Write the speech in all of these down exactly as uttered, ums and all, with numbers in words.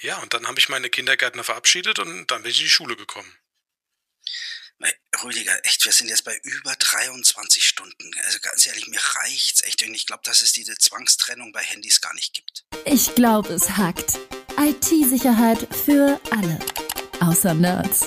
Ja, und dann habe ich meine Kindergärtner verabschiedet und dann bin ich in die Schule gekommen. Rüdiger, echt, wir sind jetzt bei über dreiundzwanzig Stunden. Also ganz ehrlich, mir reicht's echt. Und ich glaube, dass es diese Zwangstrennung bei Handys gar nicht gibt. Ich glaube, es hackt. I T-Sicherheit für alle. Außer Nerds.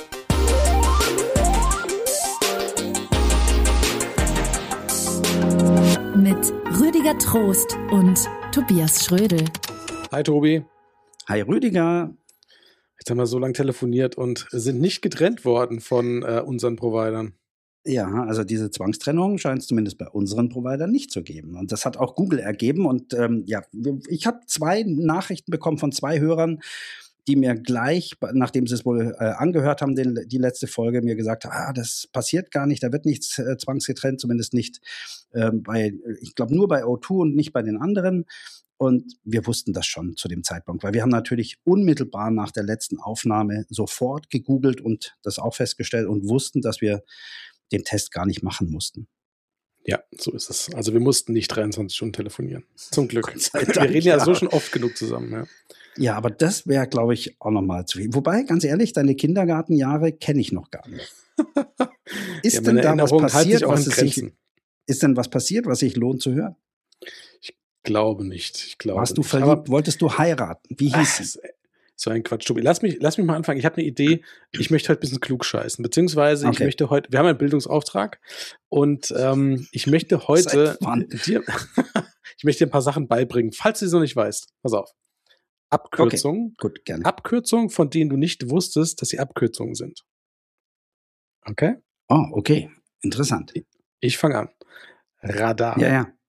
Mit Rüdiger Trost und Tobias Schrödel. Hi Tobi. Hi Rüdiger. Jetzt haben wir so lange telefoniert und sind nicht getrennt worden von äh, unseren Providern. Ja, also diese Zwangstrennung scheint es zumindest bei unseren Providern nicht zu geben. Und das hat auch Google ergeben. Und ähm, ja, ich habe zwei Nachrichten bekommen von zwei Hörern, die mir gleich, nachdem sie es wohl äh, angehört haben, den, die letzte Folge, mir gesagt haben, ah, das passiert gar nicht, da wird nichts äh, zwangsgetrennt, zumindest nicht äh, bei, ich glaube nur bei O zwei und nicht bei den anderen. Und wir wussten das schon zu dem Zeitpunkt, weil wir haben natürlich unmittelbar nach der letzten Aufnahme sofort gegoogelt und das auch festgestellt und wussten, dass wir den Test gar nicht machen mussten. Ja, so ist es. Also wir mussten nicht dreiundzwanzig Stunden telefonieren. Zum Glück. Dank, wir reden ja, ja so schon oft genug zusammen. Ja, ja aber das wäre, glaube ich, auch nochmal zu viel. Wobei, ganz ehrlich, deine Kindergartenjahre kenne ich noch gar nicht. Ist ja, denn da was passiert, auch was es sich, ist denn was passiert, was sich lohnt zu hören? Ich glaube nicht. Ich glaube Warst du nicht. verliebt? Aber Wolltest du heiraten? Wie hieß es? So ein Quatsch, Tobi. Lass mich, lass mich mal anfangen. Ich habe eine Idee. Ich möchte heute ein bisschen klug scheißen. Beziehungsweise okay. ich möchte heute, wir haben einen Bildungsauftrag und ähm, ich möchte heute dir, ich möchte dir ein paar Sachen beibringen, falls du es noch nicht weißt. Pass auf. Abkürzungen. Okay. Gut, gerne. Abkürzungen, von denen du nicht wusstest, dass sie Abkürzungen sind. Okay? Oh, okay. Interessant. Ich, ich fange an. Radar. Ja, ja.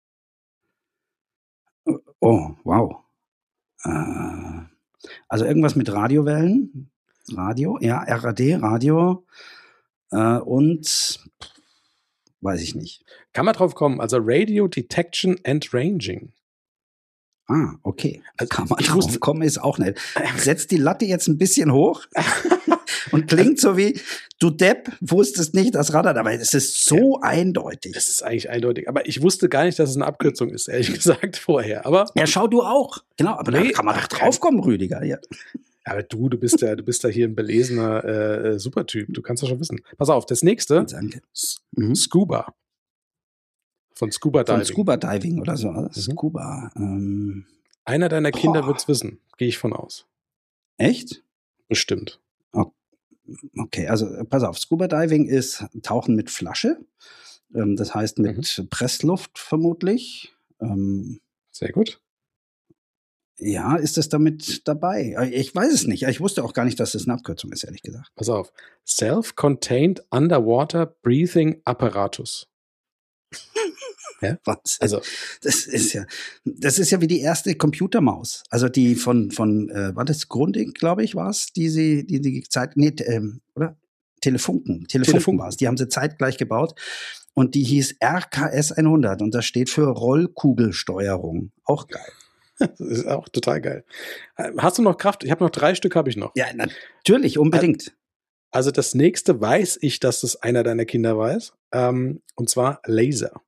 Oh, wow. Äh, also irgendwas mit Radiowellen. Radio, ja, R A D, Radio. Äh, und weiß ich nicht. Kann man drauf kommen. Also Radio Detection and Ranging. Ah, okay. Also kann man drauf wusste, kommen, ist auch nett. Setzt die Latte jetzt ein bisschen hoch und klingt so wie, du Depp, wusstest nicht das Radar, aber es ist so ja, eindeutig. Es ist eigentlich eindeutig, aber ich wusste gar nicht, dass es eine Abkürzung ist, ehrlich gesagt, vorher. Aber ja, schau du auch. Genau, aber nee, da kann man doch drauf kommen, Rüdiger. Ja. Aber du, du bist ja, du bist ja hier ein belesener äh, Supertyp. Du kannst das schon wissen. Pass auf, das nächste. Danke. Mhm. Scuba. Von Scuba Diving. Von Scuba Diving oder so. Mhm. Scuba. Ähm, Einer deiner boah. Kinder wird's wissen, gehe ich von aus. Echt? Bestimmt. Okay, also pass auf, Scuba Diving ist Tauchen mit Flasche. Ähm, das heißt mit mhm. Pressluft vermutlich. Ähm, Sehr gut. Ja, ist das damit dabei? Ich weiß es nicht. Ich wusste auch gar nicht, dass das eine Abkürzung ist, ehrlich gesagt. Pass auf. Self-Contained Underwater Breathing Apparatus. Ja? Was? Also, das ist ja, das ist ja wie die erste Computermaus. Also die von, von äh, war das Grundig, glaube ich, war es, die sie, die die Zeit, nee, ähm, oder? Telefunken. Telefunken, Telefunken. war es. Die haben sie zeitgleich gebaut. Und die hieß R K S hundert und das steht für Rollkugelsteuerung. Auch geil. Das ist auch total geil. Hast du noch Kraft? Ich habe noch drei Stück, habe ich noch. Ja, natürlich, unbedingt. Also das nächste weiß ich, dass das einer deiner Kinder weiß. Ähm, und zwar Laser.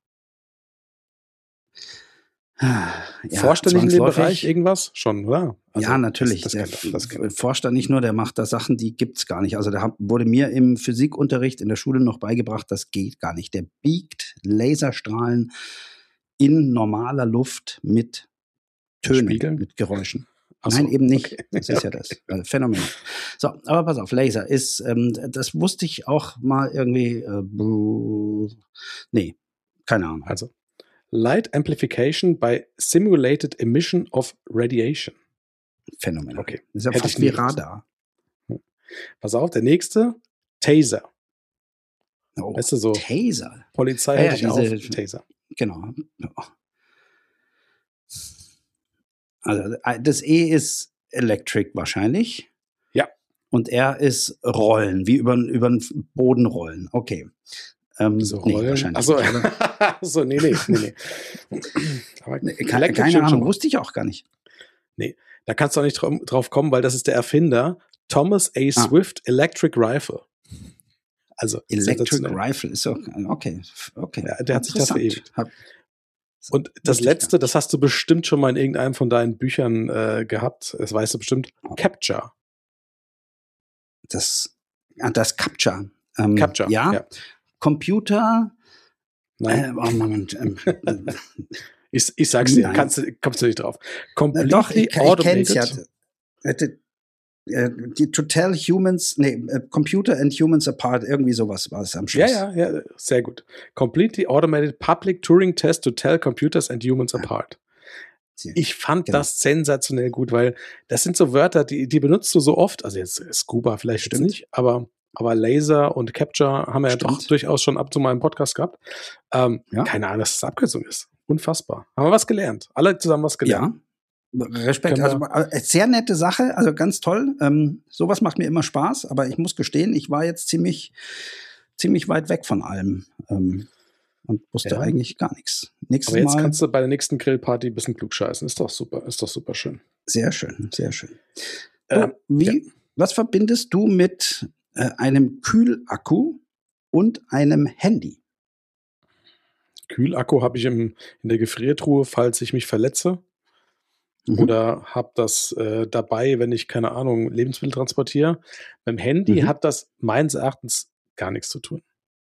Ja, forscht er nicht in dem Bereich irgendwas? Schon, oder? Also ja, natürlich. Das, das der das das forscht er nicht nur, der macht da Sachen, die gibt's gar nicht. Also der hat, wurde mir im Physikunterricht in der Schule noch beigebracht, das geht gar nicht. Der biegt Laserstrahlen in normaler Luft mit Tönen, Spiegeln? Mit Geräuschen. So, Nein, eben nicht. Okay. Das ist ja das also Phänomen. So, aber pass auf, Laser ist, ähm, das wusste ich auch mal irgendwie, äh, nee, keine Ahnung. Also, Light Amplification by Simulated Emission of Radiation. Phänomen. Okay. Das ist ja Hätte fast wie Radar. Pass auf, der nächste, Taser. Oh, weißt du, so Taser? Polizei ja, hätte ja, ich diese, auf, Taser. Genau. Also das E ist Electric wahrscheinlich. Ja. Und R ist Rollen, wie über, über den Boden rollen. Okay. Ähm, so Rollen? Nee, wahrscheinlich Achso, nicht, so, nee, nee, nee, nee. Aber nee keine keine Ahnung, wusste ich auch gar nicht. Nee, da kannst du auch nicht drauf, drauf kommen, weil das ist der Erfinder Thomas A. Swift ah. Electric Rifle. Also Electric Rifle ist auch, okay, okay. Ja, der hat sich das verewigt. Und das Letzte, das hast du bestimmt schon mal in irgendeinem von deinen Büchern äh, gehabt, das weißt du bestimmt, Captcha. Das, das Captcha. Ähm, Captcha, ja. ja. Computer. Nein. Äh, oh Moment. Ähm, ich, ich sag's dir, kannst du, kommst du nicht drauf. Completely Doch, ich, ich kenn's ja. Die To Tell Humans, nee, Computer and Humans Apart, irgendwie sowas war es am Schluss. Ja, ja, ja, sehr gut. Completely Automated Public Turing Test to Tell Computers and Humans ja. Apart. Ich fand genau. das sensationell gut, weil das sind so Wörter, die, die benutzt du so oft, also jetzt Scuba vielleicht stimmt nicht, aber, aber Laser und Capture haben wir ja doch durchaus schon ab zu meinem Podcast gehabt. Ähm, ja. Keine Ahnung, dass das Abkürzung ist. Unfassbar. Haben wir was gelernt. Alle zusammen was gelernt. Ja. Respekt, also sehr nette Sache, also ganz toll. Ähm, sowas macht mir immer Spaß, aber ich muss gestehen, ich war jetzt ziemlich, ziemlich weit weg von allem ähm, und wusste ja. eigentlich gar nichts. Nächstes aber jetzt Mal, kannst du bei der nächsten Grillparty ein bisschen klug scheißen. Ist doch super, ist doch super schön. Sehr schön, sehr schön. Ähm, so, wie, ja. Was verbindest du mit äh, einem Kühlakku und einem Handy? Kühlakku habe ich im, in der Gefriertruhe, falls ich mich verletze. Mhm. Oder habe das äh, dabei, wenn ich, keine Ahnung, Lebensmittel transportiere. Beim Handy mhm. hat das meines Erachtens gar nichts zu tun.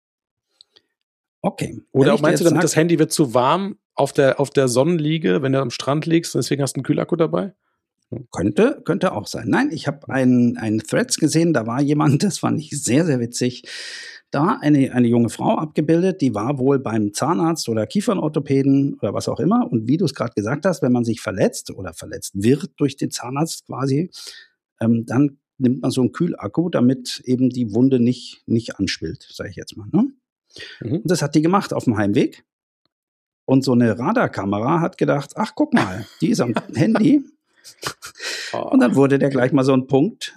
Okay. Oder meinst du damit, das Handy wird zu warm auf der, auf der Sonnenliege, wenn du am Strand liegst, deswegen hast du einen Kühlakku dabei? Könnte, könnte auch sein. Nein, ich habe einen, einen Threads gesehen, da war jemand, das fand ich sehr, sehr witzig, da eine, eine junge Frau abgebildet, die war wohl beim Zahnarzt oder Kiefernorthopäden oder was auch immer. Und wie du es gerade gesagt hast, wenn man sich verletzt oder verletzt wird durch den Zahnarzt quasi, ähm, dann nimmt man so einen Kühlakku, damit eben die Wunde nicht, nicht anschwillt, sage ich jetzt mal. Ne? Mhm. Und das hat die gemacht auf dem Heimweg. Und so eine Radarkamera hat gedacht, ach guck mal, die ist am Handy. Und dann wurde der gleich mal so ein Punkt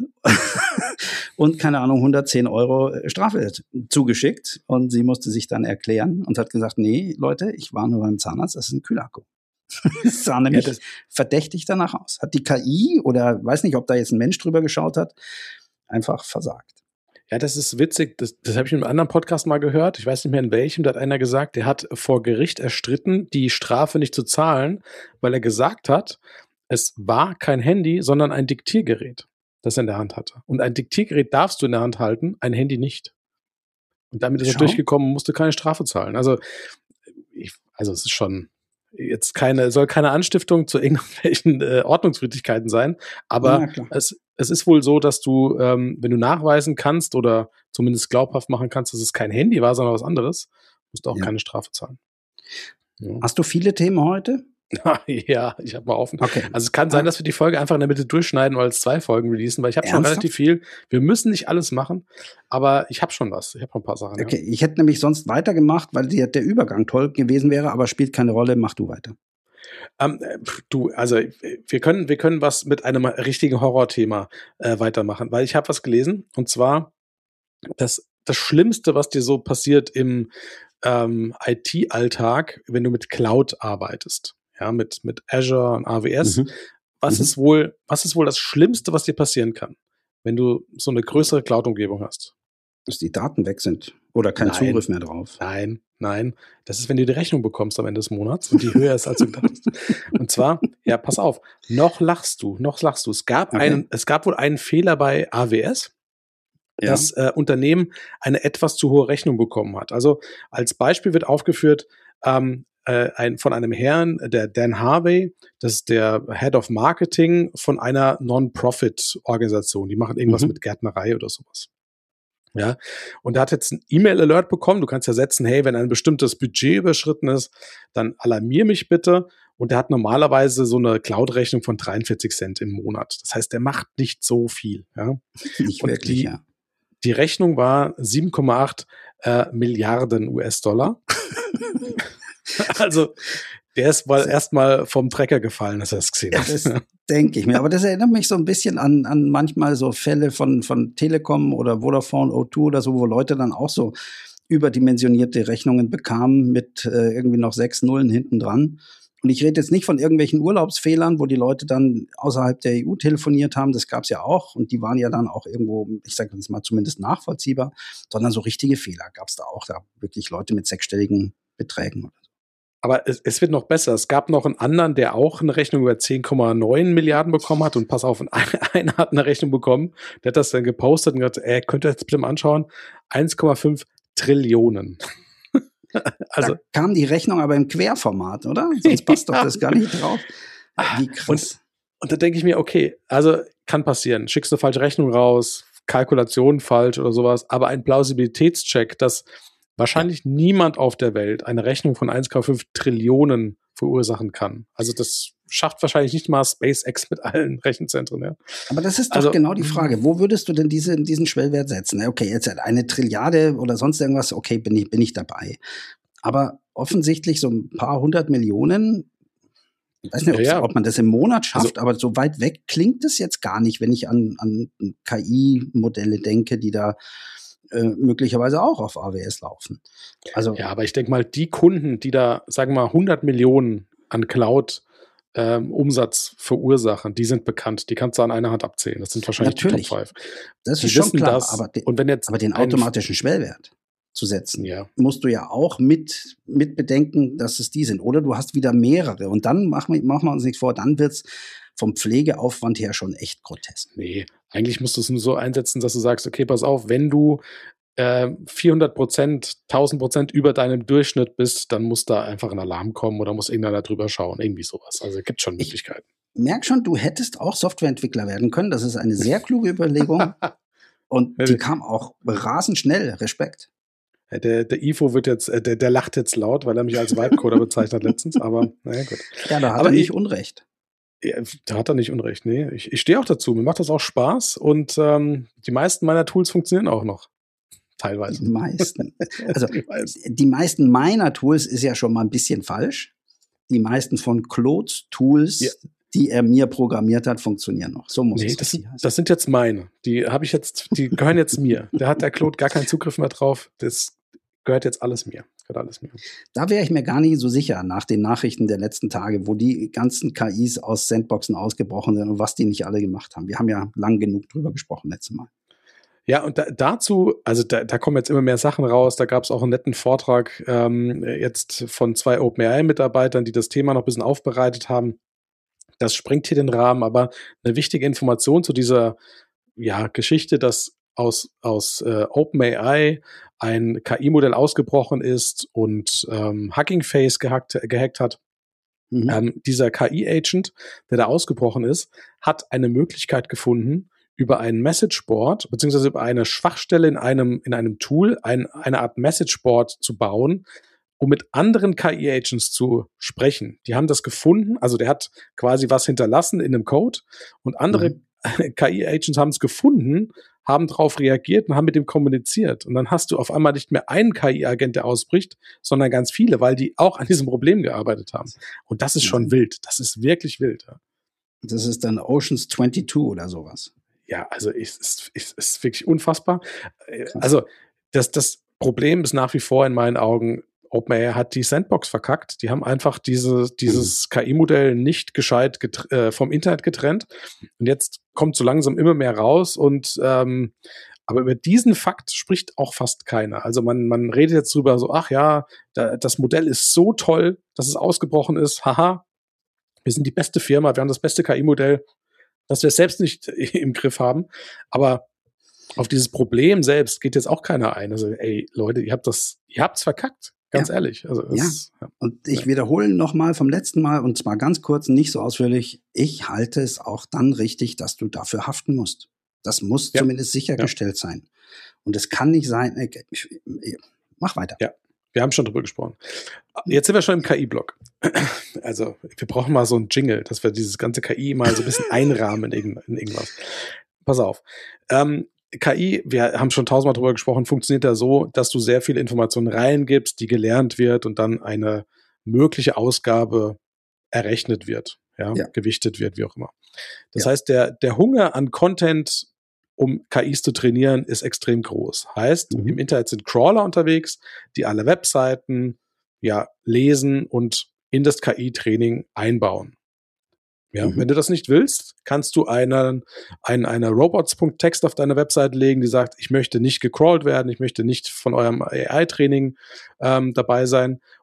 und, keine Ahnung, hundertzehn Euro Strafe zugeschickt. Und sie musste sich dann erklären und hat gesagt, nee, Leute, ich war nur beim Zahnarzt, das ist ein Kühlakku. Das sah nämlich ja, das verdächtig danach aus. Hat die K I oder weiß nicht, ob da jetzt ein Mensch drüber geschaut hat, einfach versagt. Ja, das ist witzig. Das, das habe ich in einem anderen Podcast mal gehört. Ich weiß nicht mehr in welchem. Da hat einer gesagt, der hat vor Gericht erstritten, die Strafe nicht zu zahlen, weil er gesagt hat, es war kein Handy, sondern ein Diktiergerät, das er in der Hand hatte. Und ein Diktiergerät darfst du in der Hand halten, ein Handy nicht. Und damit ist er durchgekommen und musste keine Strafe zahlen. Also, ich, also es ist schon jetzt keine, soll keine Anstiftung zu irgendwelchen äh, Ordnungswidrigkeiten sein, aber ja, es, es ist wohl so, dass du, ähm, wenn du nachweisen kannst oder zumindest glaubhaft machen kannst, dass es kein Handy war, sondern was anderes, musst du auch ja. keine Strafe zahlen. Ja. Hast du viele Themen heute? Ja, ich habe mal offen. Okay. Also es kann sein, dass wir die Folge einfach in der Mitte durchschneiden und als zwei Folgen releasen, weil ich habe schon relativ viel. Wir müssen nicht alles machen, aber ich habe schon was. Ich habe noch ein paar Sachen. Okay, ja. Ich hätte nämlich sonst weitergemacht, weil der, der Übergang toll gewesen wäre, aber spielt keine Rolle. Mach du weiter. Ähm, du, also wir können, wir können was mit einem richtigen Horrorthema äh, weitermachen, weil ich habe was gelesen und zwar das, das Schlimmste, was dir so passiert im ähm, I T-Alltag, wenn du mit Cloud arbeitest. Ja, mit, mit Azure und A W S. Mhm. Was mhm. ist wohl, was ist wohl das Schlimmste, was dir passieren kann, wenn du so eine größere Cloud-Umgebung hast? Dass die Daten weg sind oder kein nein, Zugriff mehr drauf. Nein, nein. Das ist, wenn du die Rechnung bekommst am Ende des Monats und die höher ist, als du gedacht hast. Und zwar, ja, pass auf, noch lachst du, noch lachst du. Es gab okay. einen, es gab wohl einen Fehler bei A W S, ja. das äh, Unternehmen eine etwas zu hohe Rechnung bekommen hat. Also als Beispiel wird aufgeführt, ähm, Ein, von einem Herrn, der Dan Harvey, das ist der Head of Marketing von einer Non-Profit-Organisation. Die machen irgendwas mhm. mit Gärtnerei oder sowas. Ja, und er hat jetzt ein E-Mail-Alert bekommen. Du kannst ja setzen, hey, wenn ein bestimmtes Budget überschritten ist, dann alarmier mich bitte. Und der hat normalerweise so eine Cloud-Rechnung von dreiundvierzig Cent im Monat. Das heißt, der macht nicht so viel. Ja? Nicht und wirklich, die, ja. Die Rechnung war sieben Komma acht äh, Milliarden U S-Dollar. Also, der ist mal erstmal vom Trecker gefallen, dass er es gesehen hat. Das denke ich mir. Aber das erinnert mich so ein bisschen an, an manchmal so Fälle von, von Telekom oder Vodafone, O zwei oder so, wo Leute dann auch so überdimensionierte Rechnungen bekamen mit äh, irgendwie noch sechs Nullen hinten dran. Und ich rede jetzt nicht von irgendwelchen Urlaubsfehlern, wo die Leute dann außerhalb der E U telefoniert haben. Das gab es ja auch. Und die waren ja dann auch irgendwo, ich sage jetzt mal zumindest nachvollziehbar, sondern so richtige Fehler gab es da auch. Da wirklich Leute mit sechsstelligen Beträgen oder so. Aber es, es wird noch besser. Es gab noch einen anderen, der auch eine Rechnung über zehn Komma neun Milliarden bekommen hat. Und pass auf, einer hat eine Rechnung bekommen, der hat das dann gepostet und gesagt, ey, könnt ihr das bitte mal anschauen? eins Komma fünf Trillionen. Also, da kam die Rechnung aber im Querformat, oder? Sonst passt doch das gar nicht drauf. Wie krass. Und, und da denke ich mir, okay, also kann passieren. Schickst eine falsche Rechnung raus, Kalkulation falsch oder sowas, aber ein Plausibilitätscheck, dass wahrscheinlich ja. niemand auf der Welt eine Rechnung von eins Komma fünf Trillionen verursachen kann. Also das schafft wahrscheinlich nicht mal SpaceX mit allen Rechenzentren. Ja. Aber das ist doch also, genau die Frage. Wo würdest du denn diese, diesen Schwellwert setzen? Okay, jetzt eine Trilliarde oder sonst irgendwas, okay, bin ich, bin ich dabei. Aber offensichtlich so ein paar hundert Millionen, ich weiß nicht, ja, ja. ob man das im Monat schafft, also, aber so weit weg klingt es jetzt gar nicht, wenn ich an, an K I-Modelle denke, die da äh, möglicherweise auch auf A W S laufen. Also, ja, aber ich denke mal, die Kunden, die da, sagen wir mal, hundert Millionen an Cloud ähm, Umsatz verursachen, die sind bekannt. Die kannst du an einer Hand abzählen. Das sind wahrscheinlich natürlich. die Top fünf. Das ist die schon klar, das, aber, de- und wenn jetzt aber den automatischen Schwellwert zu setzen, ja. musst du ja auch mit, mit bedenken, dass es die sind. Oder du hast wieder mehrere. Und dann machen wir, machen wir uns nichts vor, dann wird's vom Pflegeaufwand her schon echt grotesk. Nee, eigentlich musst du es nur so einsetzen, dass du sagst, okay, pass auf, wenn du äh, vierhundert Prozent, tausend Prozent über deinem Durchschnitt bist, dann muss da einfach ein Alarm kommen oder muss irgendeiner drüber schauen. Irgendwie sowas. Also es gibt schon Möglichkeiten. Ich merk schon, du hättest auch Softwareentwickler werden können. Das ist eine sehr kluge Überlegung. Und die kam auch rasend schnell. Respekt. Der, der Ivo wird jetzt, der, der lacht jetzt laut, weil er mich als Vibecoder bezeichnet letztens, aber naja, gut. Ja, da hat aber er nicht ich, Unrecht. Ja, da hat er nicht Unrecht, nee. Ich, ich stehe auch dazu, mir macht das auch Spaß und ähm, die meisten meiner Tools funktionieren auch noch. Teilweise. Die meisten. Also die meisten. die meisten meiner Tools ist ja schon mal ein bisschen falsch. Die meisten von Claude's Tools, ja. die er mir programmiert hat, funktionieren noch. So muss nee, es das sind, das sind jetzt meine. Die habe ich jetzt, die gehören jetzt mir. Da hat der Claude gar keinen Zugriff mehr drauf. Das gehört jetzt alles mir. Gehört alles mir. Da wäre ich mir gar nicht so sicher nach den Nachrichten der letzten Tage, wo die ganzen K Is aus Sandboxen ausgebrochen sind und was die nicht alle gemacht haben. Wir haben ja lang genug drüber gesprochen letztes Mal. Ja, und da, dazu, also da, da kommen jetzt immer mehr Sachen raus. Da gab es auch einen netten Vortrag ähm, jetzt von zwei OpenAI-Mitarbeitern, die das Thema noch ein bisschen aufbereitet haben. Das sprengt hier den Rahmen, aber eine wichtige Information zu dieser ja, Geschichte, dass aus, aus äh, OpenAI ein K I-Modell ausgebrochen ist und ähm, Hugging Face gehackt, gehackt hat. Mhm. Ähm, dieser K I-Agent, der da ausgebrochen ist, hat eine Möglichkeit gefunden, über ein Messageboard, beziehungsweise über eine Schwachstelle in einem, in einem Tool, ein, eine Art Messageboard zu bauen, um mit anderen K I-Agents zu sprechen. Die haben das gefunden, also der hat quasi was hinterlassen in einem Code und andere mhm. K I-Agents haben es gefunden, haben darauf reagiert und haben mit dem kommuniziert. Und dann hast du auf einmal nicht mehr einen K I-Agent, der ausbricht, sondern ganz viele, weil die auch an diesem Problem gearbeitet haben. Und das ist schon mhm. wild. Das ist wirklich wild. Ja. Das ist dann Oceans zweiundzwanzig oder sowas. Ja, also es ist, ist, ist wirklich unfassbar. Krass. Also das, das Problem ist nach wie vor in meinen Augen, OpenAI hat die Sandbox verkackt. Die haben einfach diese, dieses mhm. K I-Modell nicht gescheit getr- äh, vom Internet getrennt. Und jetzt kommt so langsam immer mehr raus. Und ähm, aber über diesen Fakt spricht auch fast keiner. Also man, man redet jetzt drüber so, ach ja, da, das Modell ist so toll, dass es ausgebrochen ist. Haha, wir sind die beste Firma, wir haben das beste K I-Modell, dass wir es selbst nicht im Griff haben. Aber auf dieses Problem selbst geht jetzt auch keiner ein. Also, ey, Leute, ihr habt das, ihr habt's verkackt. Ganz ja. ehrlich. Also, ja. Ist, ja. Und ich wiederhole nochmal vom letzten Mal, und zwar ganz kurz, nicht so ausführlich. Ich halte es auch dann richtig, dass du dafür haften musst. Das muss ja. zumindest sichergestellt ja. sein. Und es kann nicht sein, äh, ich, ich, mach weiter. Ja. Wir haben schon drüber gesprochen. Jetzt sind wir schon im K I-Block. Also, wir brauchen mal so einen Jingle, dass wir dieses ganze K I mal so ein bisschen einrahmen in, in irgendwas. Pass auf. Ähm, K I, wir haben schon tausendmal drüber gesprochen, funktioniert ja so, dass du sehr viele Informationen reingibst, die gelernt wird und dann eine mögliche Ausgabe errechnet wird, ja, ja. gewichtet wird, wie auch immer. Das ja. heißt, der, der Hunger an Content, um K Is zu trainieren, ist extrem groß. Heißt, mhm. im Internet sind Crawler unterwegs, die alle Webseiten ja lesen und in das K I-Training einbauen. Ja, mhm. wenn du das nicht willst, kannst du einen, einen, eine Robots.text auf deine Website legen, die sagt, ich möchte nicht gecrawlt werden, ich möchte nicht von eurem A I-Training ähm, dabei sein.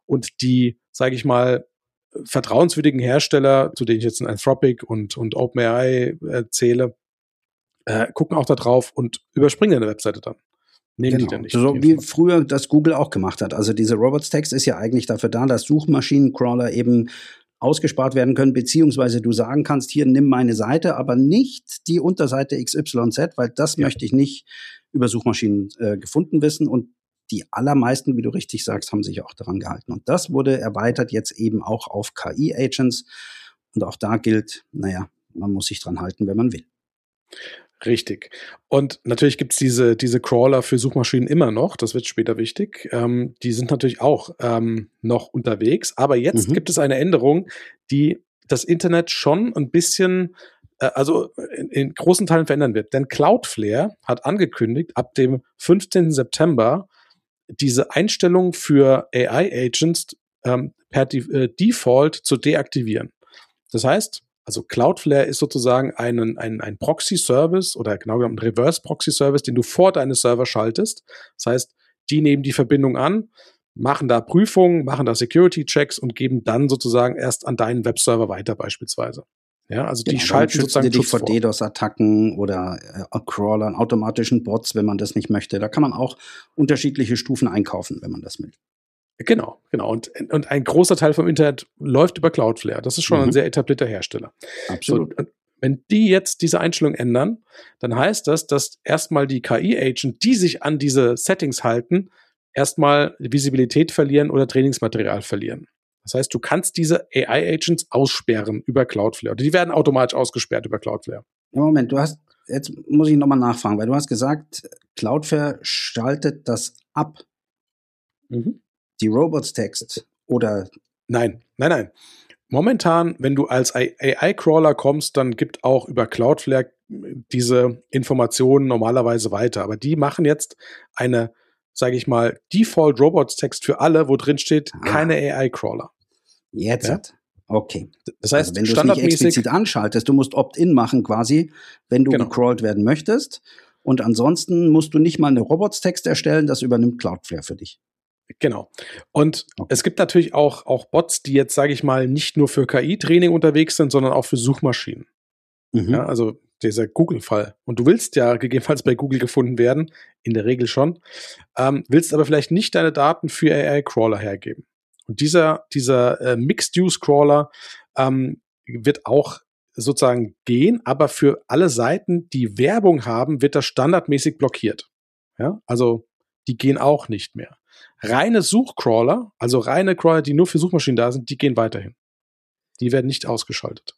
und die, sage ich mal, vertrauenswürdigen Hersteller, zu denen ich jetzt ein Anthropic und, und OpenAI äh, zähle, äh, gucken auch da drauf und überspringen eine Webseite dann. Nehmen genau. die dann nicht. So wie früher das Google auch gemacht hat. Also diese Robots-Text ist ja eigentlich dafür da, dass Suchmaschinencrawler eben ausgespart werden können, beziehungsweise du sagen kannst, hier, nimm meine Seite, aber nicht die Unterseite X Y Z, weil das ja. möchte ich nicht über Suchmaschinen äh, gefunden wissen. Und die allermeisten, wie du richtig sagst, haben sich auch daran gehalten. Und das wurde erweitert jetzt eben auch auf K I-Agents. Und auch da gilt, naja, man muss sich dran halten, wenn man will. Richtig. Und natürlich gibt es diese, diese Crawler für Suchmaschinen immer noch, das wird später wichtig. Ähm, die sind natürlich auch ähm, noch unterwegs, aber jetzt mhm. gibt es eine Änderung, die das Internet schon ein bisschen, äh, also in, in großen Teilen verändern wird. Denn Cloudflare hat angekündigt, ab dem fünfzehnten September diese Einstellung für A I-Agents ähm, per De- äh, Default zu deaktivieren. Das heißt, also Cloudflare ist sozusagen ein, ein, ein Proxy-Service oder genau genommen ein Reverse-Proxy-Service, den du vor deine Server schaltest. Das heißt, die nehmen die Verbindung an, machen da Prüfungen, machen da Security-Checks und geben dann sozusagen erst an deinen Webserver weiter beispielsweise. Ja, also die genau, schalten sozusagen dich vor DDoS-Attacken oder äh, Crawlern, automatischen Bots, wenn man das nicht möchte. Da kann man auch unterschiedliche Stufen einkaufen, wenn man das will. Genau, genau. Und, und ein großer Teil vom Internet läuft über Cloudflare. Das ist schon mhm. ein sehr etablierter Hersteller. Absolut. So, wenn die jetzt diese Einstellung ändern, dann heißt das, dass erstmal die K I-Agent, die sich an diese Settings halten, erstmal Visibilität verlieren oder Trainingsmaterial verlieren. Das heißt, du kannst diese A I-Agents aussperren über Cloudflare. Oder die werden automatisch ausgesperrt über Cloudflare. Ja, Moment, du hast, jetzt muss ich nochmal nachfragen, weil du hast gesagt, Cloudflare schaltet das ab. Mhm. Die Robots-Text oder? Nein, nein, nein. Momentan, wenn du als A I-Crawler kommst, dann gibt auch über Cloudflare diese Informationen normalerweise weiter. Aber die machen jetzt eine, sage ich mal, Default Robots-Text für alle, wo drin steht, ah. keine A I-Crawler. Jetzt. Ja? Okay. Das heißt, also wenn du es nicht explizit anschaltest, du musst Opt-in machen quasi, wenn du genau. gecrawlt werden möchtest. Und ansonsten musst du nicht mal eine Robots-Text erstellen, das übernimmt Cloudflare für dich. Genau. Und okay. es gibt natürlich auch, auch Bots, die jetzt, sage ich mal, nicht nur für K I-Training unterwegs sind, sondern auch für Suchmaschinen. Mhm. Ja, also dieser Google-Fall. Und du willst ja gegebenenfalls bei Google gefunden werden, in der Regel schon, ähm, willst aber vielleicht nicht deine Daten für A I-Crawler hergeben. Und dieser, dieser äh, Mixed-Use-Crawler ähm, wird auch sozusagen gehen, aber für alle Seiten, die Werbung haben, wird das standardmäßig blockiert. Ja, also die gehen auch nicht mehr. Reine Suchcrawler, also reine Crawler, die nur für Suchmaschinen da sind, die gehen weiterhin. Die werden nicht ausgeschaltet.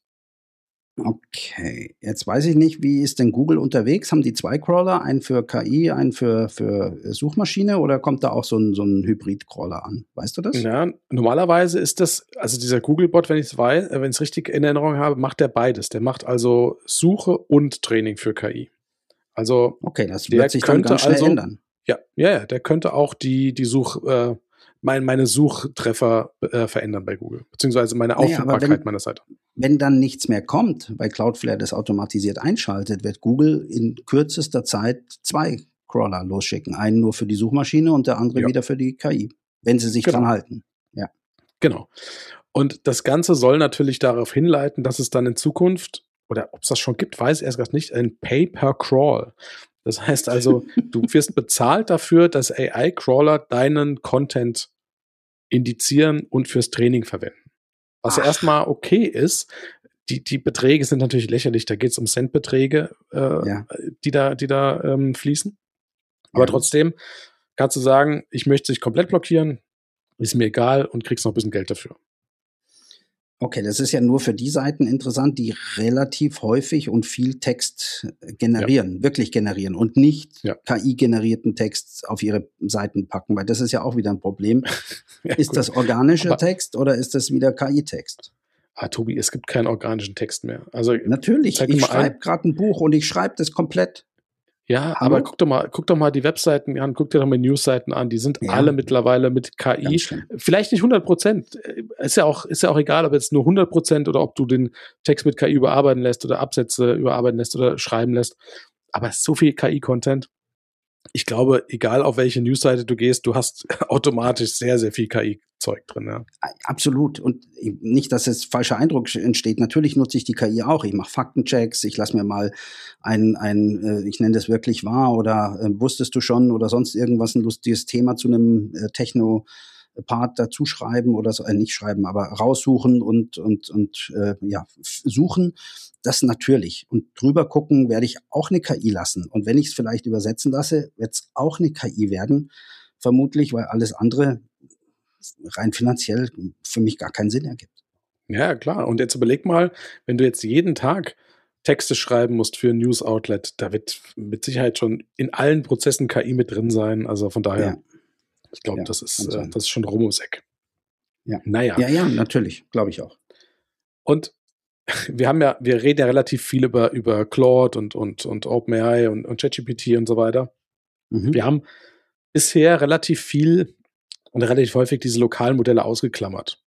Okay, jetzt weiß ich nicht, wie ist denn Google unterwegs? Haben die zwei Crawler, einen für K I, einen für, für Suchmaschine oder kommt da auch so ein, so ein Hybrid-Crawler an? Weißt du das? Ja, normalerweise ist das, also dieser Google-Bot, wenn ich es weiß, wenn ich es richtig in Erinnerung habe, macht der beides. Der macht also Suche und Training für K I. Also okay, das wird sich dann ganz schnell also, ändern. Ja, ja, ja, der könnte auch die, die Such, äh, mein, meine Suchtreffer äh, verändern bei Google, beziehungsweise meine naja, Auffindbarkeit wenn, meiner Seite. Wenn dann nichts mehr kommt, weil Cloudflare das automatisiert einschaltet, wird Google in kürzester Zeit zwei Crawler losschicken. Einen nur für die Suchmaschine und der andere ja. wieder für die K I, wenn sie sich genau. dran halten. Ja. Genau. Und das Ganze soll natürlich darauf hinleiten, dass es dann in Zukunft, oder ob es das schon gibt, weiß ich erst gar nicht, ein Pay-per-Crawl. Das heißt also, du wirst bezahlt dafür, dass A I-Crawler deinen Content indizieren und fürs Training verwenden. Was Ach. ja erstmal okay ist. Die, die Beträge sind natürlich lächerlich. Da geht es um Centbeträge, äh, ja. die da, die da ähm, fließen. Aber ja. trotzdem kannst du sagen, ich möchte dich komplett blockieren, ist mir egal und kriegst noch ein bisschen Geld dafür. Okay, das ist ja nur für die Seiten interessant, die relativ häufig und viel Text generieren, ja. wirklich generieren und nicht ja. K I-generierten Text auf ihre Seiten packen, weil das ist ja auch wieder ein Problem. ja, ist gut. das organischer Aber Text oder ist das wieder K I-Text? Ah, Tobi, es gibt keinen organischen Text mehr. Also natürlich, ich schreibe gerade ein Buch und ich schreibe das komplett. Ja, Hallo? aber guck doch mal, guck doch mal die Webseiten an, guck dir doch mal Newsseiten an, die sind ja. alle mittlerweile mit K I. Vielleicht nicht hundert Prozent. Ist ja auch, ist ja auch egal, ob jetzt nur hundert Prozent oder ob du den Text mit K I überarbeiten lässt oder Absätze überarbeiten lässt oder schreiben lässt. Aber so viel K I-Content. ich glaube, egal auf welche Newsseite du gehst, du hast automatisch sehr, sehr viel K I-Zeug drin. Ja. Absolut. Und nicht, dass jetzt falscher Eindruck entsteht. Natürlich nutze ich die K I auch. Ich mache Faktenchecks. Ich lasse mir mal ein, ein, ich nenne das wirklich wahr oder äh, wusstest du schon oder sonst irgendwas, ein lustiges Thema zu einem äh, Techno- Part dazu schreiben oder so, äh, nicht schreiben, aber raussuchen und und und äh, ja suchen, das natürlich. Und drüber gucken werde ich auch eine K I lassen. Und wenn ich es vielleicht übersetzen lasse, wird es auch eine K I werden, vermutlich, weil alles andere rein finanziell für mich gar keinen Sinn ergibt. Ja, klar. Und jetzt überleg mal, wenn du jetzt jeden Tag Texte schreiben musst für ein News-Outlet, da wird mit Sicherheit schon in allen Prozessen K I mit drin sein. Also von daher. Ja. Ich glaube, ja, das ist äh, das ist schon rum ums Eck. Ja. Naja. Ja, ja, natürlich, glaube ich auch. Und wir haben ja, wir reden ja relativ viel über, über Claude und, und, und OpenAI und, und ChatGPT und so weiter. Mhm. Wir haben bisher relativ viel und relativ häufig diese lokalen Modelle ausgeklammert.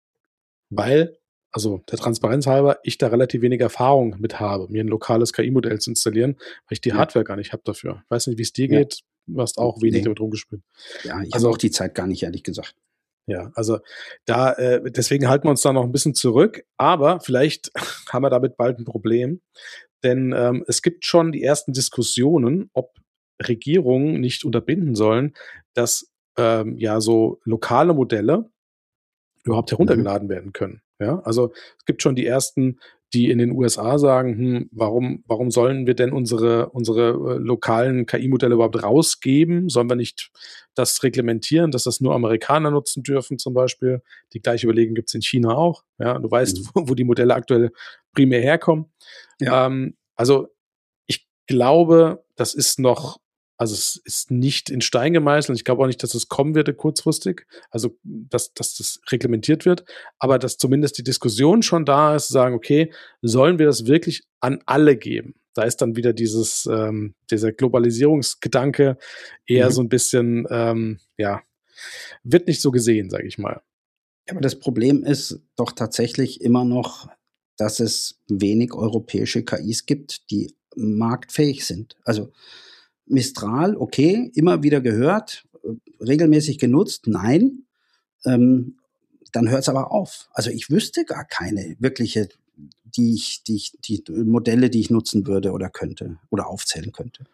Weil, also der Transparenz halber, ich da relativ wenig Erfahrung mit habe, mir ein lokales K I-Modell zu installieren, weil ich die ja. Hardware gar nicht habe dafür. Ich weiß nicht, wie es dir ja. geht. Du hast auch wenig nee. damit rumgespielt. Ja, ich also, habe auch die Zeit gar nicht, ehrlich gesagt. Ja, also da, äh, deswegen halten wir uns da noch ein bisschen zurück, aber vielleicht haben wir damit bald ein Problem, denn ähm, es gibt schon die ersten Diskussionen, ob Regierungen nicht unterbinden sollen, dass ähm, ja so lokale Modelle überhaupt heruntergeladen mhm. werden können. Ja, also es gibt schon die ersten, die in den U S A sagen, hm, warum, warum sollen wir denn unsere, unsere äh, lokalen K I-Modelle überhaupt rausgeben? Sollen wir nicht das reglementieren, dass das nur Amerikaner nutzen dürfen zum Beispiel? Die gleiche Überlegung gibt es in China auch. Ja, du weißt, mhm. wo, wo die Modelle aktuell primär herkommen. Ja. Ähm, also ich glaube, das ist noch, also es ist nicht in Stein gemeißelt. Ich glaube auch nicht, dass es kommen wird kurzfristig, also dass, dass das reglementiert wird, aber dass zumindest die Diskussion schon da ist, zu sagen, okay, sollen wir das wirklich an alle geben? Da ist dann wieder dieses, ähm, dieser Globalisierungsgedanke eher mhm. so ein bisschen, ähm, ja, wird nicht so gesehen, sage ich mal. Aber das Problem ist doch tatsächlich immer noch, dass es wenig europäische K Is gibt, die marktfähig sind. Also Mistral, okay, immer wieder gehört, regelmäßig genutzt, nein, ähm, dann hört es aber auf. Also ich wüsste gar keine wirkliche, die ich, die ich, die Modelle, die ich nutzen würde oder könnte oder aufzählen könnte.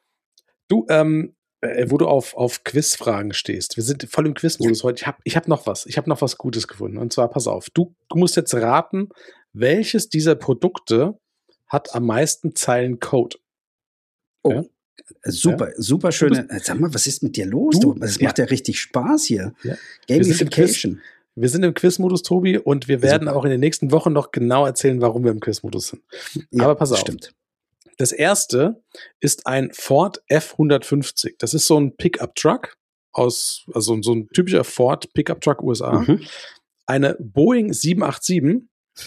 Du, ähm, äh, wo du auf, auf Quizfragen stehst, wir sind voll im Quizmodus ja. heute. Ich habe ich hab noch was, ich habe noch was Gutes gefunden. Und zwar, pass auf, du, du musst jetzt raten, welches dieser Produkte hat am meisten Zeilen Code? Oh. Ja? Super, ja. super schöne. Sag mal, was ist mit dir los? Du, das macht ja, ja richtig Spaß hier. Ja. Gamification. Wir sind im Quiz-Modus, Tobi, und wir werden super. auch in den nächsten Wochen noch genau erzählen, warum wir im Quiz-Modus sind. Ja, aber pass auf. Stimmt. Das erste ist ein Ford F hundertfünfzig. Das ist so ein Pickup-Truck aus, also so ein typischer Ford Pickup-Truck U S A. Mhm. Eine Boeing sieben acht sieben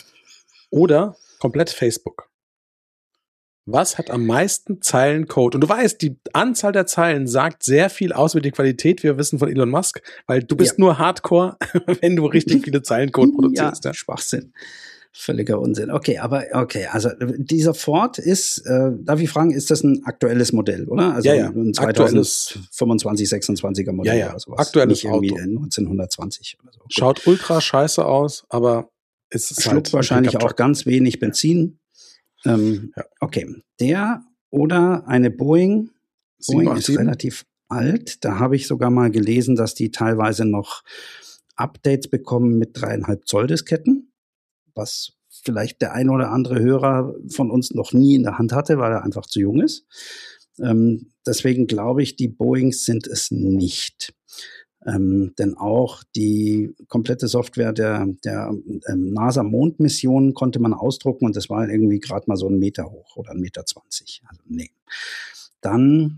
oder komplett Facebook. Was hat am meisten Zeilen Code? Und du weißt, die Anzahl der Zeilen sagt sehr viel aus über die Qualität, wie wir wissen von Elon Musk, weil du bist ja. nur Hardcore, wenn du richtig viele Zeilen Code produzierst. Ja, ja. Schwachsinn. Völliger Unsinn. Okay, aber okay, also dieser Ford ist, äh, darf ich fragen, ist das ein aktuelles Modell, oder? Also ja, ja. ein zweitausendfünfundzwanzig, sechsundzwanziger Modell ja, ja. oder sowas. Aktuelles Nicht irgendwie Auto. neunzehnhundertzwanzig oder so. Gut. Schaut ultra scheiße aus, aber es ist schluckt halt wahrscheinlich auch ganz wenig Benzin. Ähm, ja. Okay, der oder eine Boeing. Boeing ist relativ alt. Da habe ich sogar mal gelesen, dass die teilweise noch Updates bekommen mit dreieinhalb Zoll Disketten, was vielleicht der ein oder andere Hörer von uns noch nie in der Hand hatte, weil er einfach zu jung ist. Ähm, deswegen glaube ich, die Boeings sind es nicht. Ähm, denn auch die komplette Software der, der ähm, NASA-Mondmission konnte man ausdrucken und das war irgendwie gerade mal so ein Meter hoch oder ein Meter zwanzig. Also nee. Dann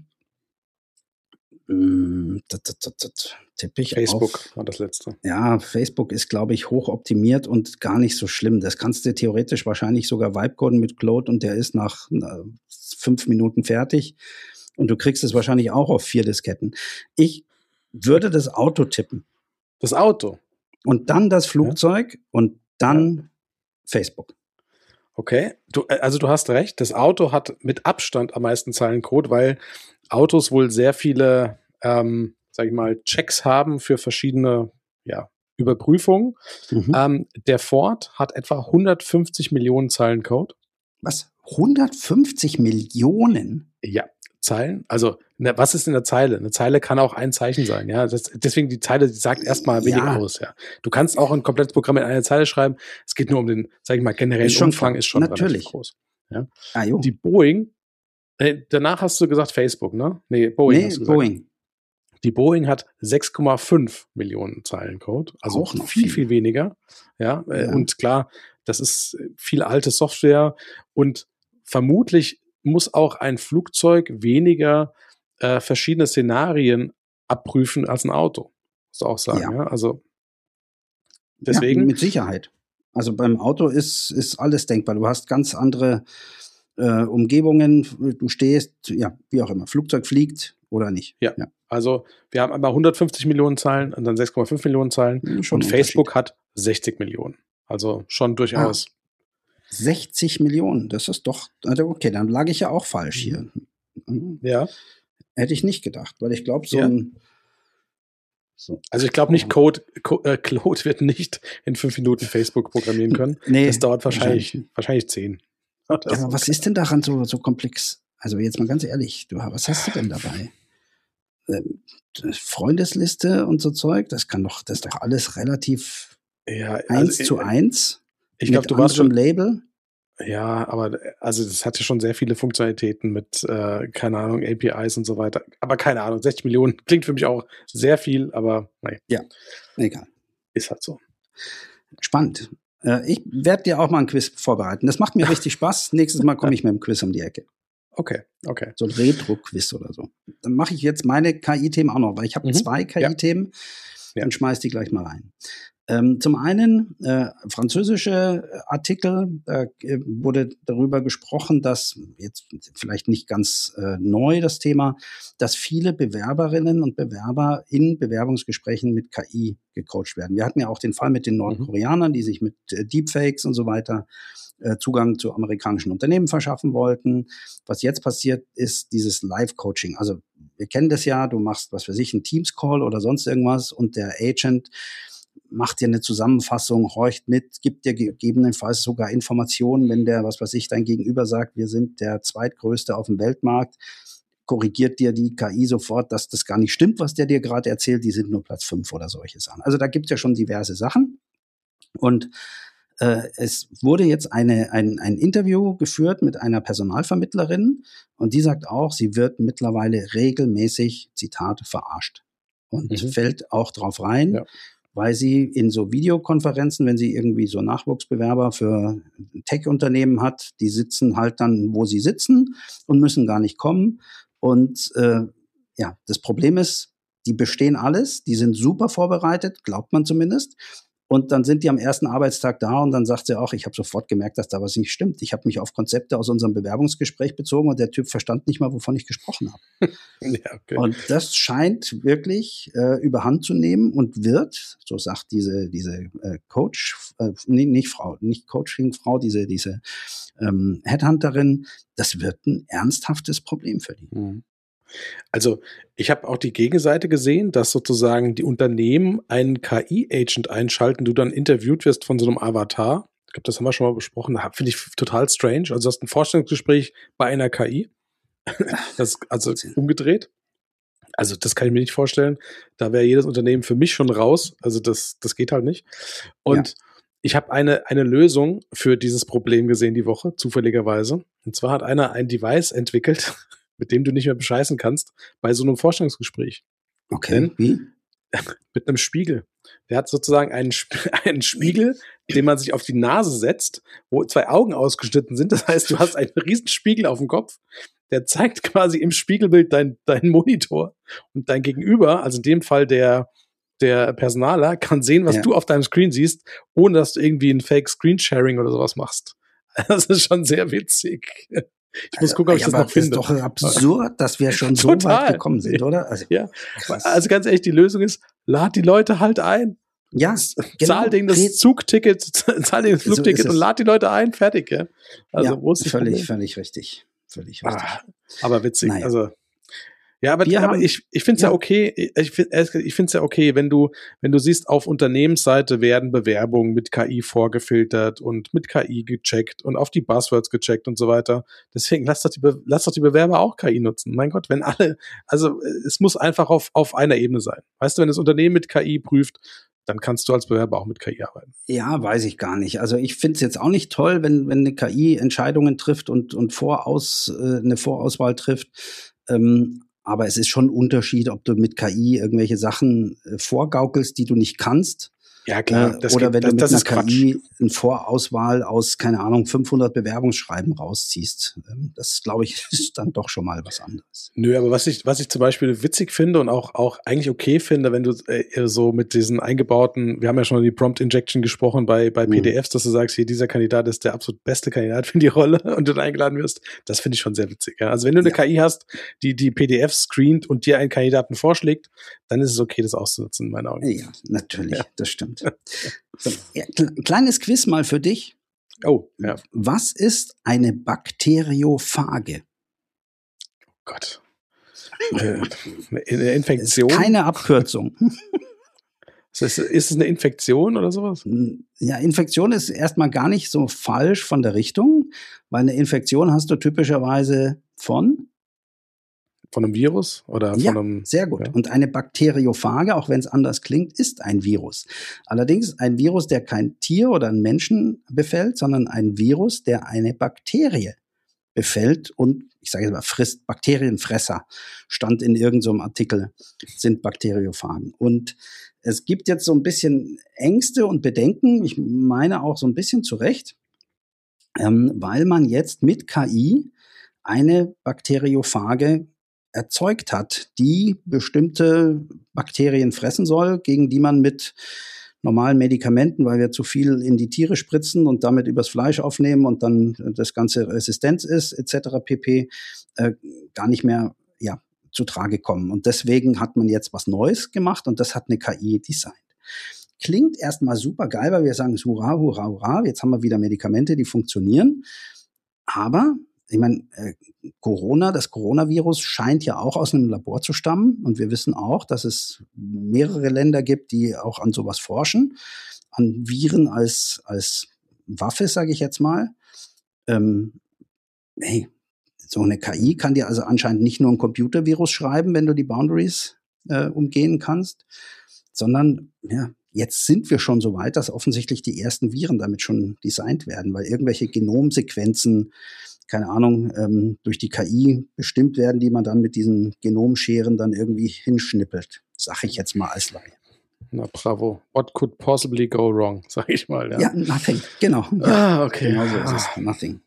mh, t, t, t, t, tippe ich Facebook auf. war das letzte. Ja, Facebook ist, glaube ich, hoch optimiert und gar nicht so schlimm. Das kannst du theoretisch wahrscheinlich sogar vibecoden mit Claude und der ist nach na, fünf Minuten fertig und du kriegst es wahrscheinlich auch auf vier Disketten. Ich würde das Auto tippen. Das Auto? Und dann das Flugzeug ja. und dann ja. Facebook. Okay, du, also du hast recht, das Auto hat mit Abstand am meisten Zeilen Code, weil Autos wohl sehr viele, ähm, sag ich mal, Checks haben für verschiedene, ja, Überprüfungen. Mhm. Ähm, der Ford hat etwa hundertfünfzig Millionen Zeilen Code. Was? hundertfünfzig Millionen? Ja, Zeilen. Also, ne, was ist in der Zeile? Eine Zeile kann auch ein Zeichen sein, ja. Das, deswegen die Zeile, die sagt erstmal wenig ja. aus, ja. Du kannst auch ein komplettes Programm in eine Zeile schreiben. Es geht nur um den, sag ich mal, generellen ist Umfang, ist schon natürlich relativ groß. Ja. Ah, jo. Die Boeing, äh, danach hast du gesagt Facebook, ne? Nee, Boeing. Nee, hast du gesagt. Boeing. Die Boeing hat sechs Komma fünf Millionen Zeilen Code, also auch noch viel, viel, viel weniger. Ja, ja, und klar, das ist viel alte Software und vermutlich muss auch ein Flugzeug weniger äh, verschiedene Szenarien abprüfen als ein Auto. Musst du auch sagen, ja. ja? Also deswegen. Ja, mit Sicherheit. Also beim Auto ist, ist alles denkbar. Du hast ganz andere äh, Umgebungen. Du stehst, ja, wie auch immer. Flugzeug fliegt oder nicht. Ja, ja. Also wir haben einmal hundertfünfzig Millionen Zeilen und dann sechs Komma fünf Millionen Zeilen. Schon und Facebook hat sechzig Millionen. Also schon durchaus. Ah, sechzig Millionen, das ist doch, okay, dann lag ich ja auch falsch hier. Ja. Hätte ich nicht gedacht, weil ich glaube, so ja. ein So. Also ich glaube nicht, Code, Code, äh, Claude wird nicht in fünf Minuten Facebook programmieren können. Nee, das dauert wahrscheinlich, wahrscheinlich, wahrscheinlich zehn. Ja, aber was ist denn daran so, so komplex? Also jetzt mal ganz ehrlich, du, was hast du denn dabei? Ähm, Freundesliste und so Zeug, das kann doch, das ist doch alles relativ ja, also, eins zu eins. Ich glaube, du warst schon Label. Ja, aber also das hatte schon sehr viele Funktionalitäten mit, äh, keine Ahnung, A P Is und so weiter. Aber keine Ahnung, sechzig Millionen klingt für mich auch sehr viel, aber nein. Ja, egal. Ist halt so. Spannend. Äh, ich werde dir auch mal ein Quiz vorbereiten. Das macht mir richtig Spaß. Nächstes Mal komme ich mit einem Quiz um die Ecke. Okay, okay. So ein Retro-Quiz oder so. Dann mache ich jetzt meine K I-Themen auch noch, weil ich habe mhm. zwei K I-Themen. Ja. Dann schmeiß die gleich mal rein. Ähm, zum einen äh, französische Artikel, äh, wurde darüber gesprochen, dass, jetzt vielleicht nicht ganz äh, neu das Thema, dass viele Bewerberinnen und Bewerber in Bewerbungsgesprächen mit K I gecoacht werden. Wir hatten ja auch den Fall mit den Nordkoreanern, die sich mit äh, Deepfakes und so weiter äh, Zugang zu amerikanischen Unternehmen verschaffen wollten. Was jetzt passiert, ist dieses Live-Coaching. Also wir kennen das ja, du machst, was weiß ich, einen Teams-Call oder sonst irgendwas und der Agent macht dir eine Zusammenfassung, horcht mit, gibt dir gegebenenfalls sogar Informationen, wenn der, was weiß ich, dein Gegenüber sagt, wir sind der zweitgrößte auf dem Weltmarkt, korrigiert dir die K I sofort, dass das gar nicht stimmt, was der dir gerade erzählt, die sind nur Platz fünf oder solche Sachen. Also da gibt es ja schon diverse Sachen. Und äh, es wurde jetzt eine, ein, ein Interview geführt mit einer Personalvermittlerin und die sagt auch, sie wird mittlerweile regelmäßig, Zitat, verarscht. Und mhm. fällt auch drauf rein, ja. weil sie in so Videokonferenzen, wenn sie irgendwie so Nachwuchsbewerber für Tech-Unternehmen hat, die sitzen halt dann, wo sie sitzen und müssen gar nicht kommen. Und äh, ja, das Problem ist, die bestehen alles, die sind super vorbereitet, glaubt man zumindest. Und dann sind die am ersten Arbeitstag da und dann sagt sie auch, ich habe sofort gemerkt, dass da was nicht stimmt. Ich habe mich auf Konzepte aus unserem Bewerbungsgespräch bezogen und der Typ verstand nicht mal, wovon ich gesprochen habe. Ja, okay. Und das scheint wirklich äh, überhand zu nehmen und wird, so sagt diese diese äh, Coach, äh, nee, nicht Frau, nicht Coaching-Frau, diese diese ähm, Headhunterin, das wird ein ernsthaftes Problem für die. Mhm. Also ich habe auch die Gegenseite gesehen, dass sozusagen die Unternehmen einen K I-Agent einschalten, du dann interviewt wirst von so einem Avatar. Ich glaube, das haben wir schon mal besprochen. Finde ich total strange. Also du hast ein Vorstellungsgespräch bei einer K I. Das ist also umgedreht. Also das kann ich mir nicht vorstellen. Da wäre jedes Unternehmen für mich schon raus. Also das, das geht halt nicht. Und ja. ich habe eine, eine Lösung für dieses Problem gesehen die Woche, zufälligerweise. Und zwar hat einer ein Device entwickelt, mit dem du nicht mehr bescheißen kannst, bei so einem Vorstellungsgespräch. Okay, Denn, wie? Mit einem Spiegel. Der hat sozusagen einen, Sp- einen Spiegel, den man sich auf die Nase setzt, wo zwei Augen ausgeschnitten sind. Das heißt, du hast einen riesen Spiegel auf dem Kopf. Der zeigt quasi im Spiegelbild dein, deinen Monitor. Und dein Gegenüber, also in dem Fall der, der Personaler, kann sehen, was ja. du auf deinem Screen siehst, ohne dass du irgendwie ein Fake-Screen-Sharing oder sowas machst. Das ist schon sehr witzig. Ich muss gucken, ob ich ja, das noch finde. Das ist doch absurd, dass wir schon so weit gekommen sind, oder? Also, ja. also ganz ehrlich, die Lösung ist, lad die Leute halt ein. Ja, genau. Zahl denen das Zugticket, zahl denen das Flugticket so und lad die Leute ein, fertig. Ja, also, ja wo ist völlig, völlig richtig. Völlig richtig. Ah, aber witzig. Naja. Also Ja, aber, aber ich, ich finde es ja. ja okay, ich finde ich finde es ja okay, wenn du, wenn du siehst, auf Unternehmensseite werden Bewerbungen mit K I vorgefiltert und mit K I gecheckt und auf die Buzzwords gecheckt und so weiter. Deswegen lass doch die, Be- lass doch die Bewerber auch K I nutzen. Mein Gott, wenn alle, also es muss einfach auf, auf einer Ebene sein. Weißt du, wenn das Unternehmen mit K I prüft, dann kannst du als Bewerber auch mit K I arbeiten. Ja, weiß ich gar nicht. Also ich finde es jetzt auch nicht toll, wenn, wenn eine K I Entscheidungen trifft und, und Voraus, äh, eine Vorauswahl trifft. Ähm, Aber es ist schon ein Unterschied, ob du mit K I irgendwelche Sachen äh, vorgaukelst, die du nicht kannst. Ja, klar. Äh, oder geht, wenn das, du mit das einer K I eine Vorauswahl aus, keine Ahnung, fünfhundert Bewerbungsschreiben rausziehst. Ähm, das, glaube ich, ist dann doch schon mal was anderes. Nö, aber was ich, was ich zum Beispiel witzig finde und auch, auch eigentlich okay finde, wenn du äh, so mit diesen eingebauten, wir haben ja schon die Prompt Injection gesprochen bei, bei P D Fs, mhm. dass du sagst, hier, dieser Kandidat ist der absolut beste Kandidat für die Rolle und du dann eingeladen wirst. Das finde ich schon sehr witzig. Ja? Also wenn du eine ja. K I hast, die die P D Fs screent und dir einen Kandidaten vorschlägt, dann ist es okay, das auszunutzen, in meinen Augen. Ja, natürlich, ja. Das stimmt. So, ja, kleines Quiz mal für dich. Oh, ja. Was ist eine Bakteriophage? Oh Gott. Eine Infektion? Ist keine Abkürzung. Ist es, ist es eine Infektion oder sowas? Ja, Infektion ist erstmal gar nicht so falsch von der Richtung, weil eine Infektion hast du typischerweise von Von einem Virus? Oder von ja, einem, sehr gut. Ja. Und eine Bakteriophage, auch wenn es anders klingt, ist ein Virus. Allerdings ein Virus, der kein Tier oder einen Menschen befällt, sondern ein Virus, der eine Bakterie befällt und, ich sage jetzt mal, frisst. Bakterienfresser, stand in irgendeinem Artikel, sind Bakteriophagen. Und es gibt jetzt so ein bisschen Ängste und Bedenken, ich meine auch so ein bisschen zu Recht, ähm, weil man jetzt mit K I eine Bakteriophage erzeugt hat, die bestimmte Bakterien fressen soll, gegen die man mit normalen Medikamenten, weil wir zu viel in die Tiere spritzen und damit übers Fleisch aufnehmen und dann das Ganze Resistenz ist, et cetera pp., äh, gar nicht mehr ja, zu Trage kommen. Und deswegen hat man jetzt was Neues gemacht und das hat eine K I designt. Klingt erstmal super geil, weil wir sagen, hurra, hurra, hurra, jetzt haben wir wieder Medikamente, die funktionieren. Aber ich meine, äh, Corona, das Coronavirus scheint ja auch aus einem Labor zu stammen. Und wir wissen auch, dass es mehrere Länder gibt, die auch an sowas forschen. An Viren als, als Waffe, sage ich jetzt mal. Ähm, hey, so eine K I kann dir also anscheinend nicht nur ein Computervirus schreiben, wenn du die Boundaries äh, umgehen kannst, sondern ja, jetzt sind wir schon so weit, dass offensichtlich die ersten Viren damit schon designt werden, weil irgendwelche Genomsequenzen, keine Ahnung, ähm, durch die K I bestimmt werden, die man dann mit diesen Genomscheren dann irgendwie hinschnippelt. Sag ich jetzt mal als Laie. Na bravo. What could possibly go wrong, sag ich mal. Ja, ja nothing, genau. Ja, ah, okay. Genau so ist es, nothing.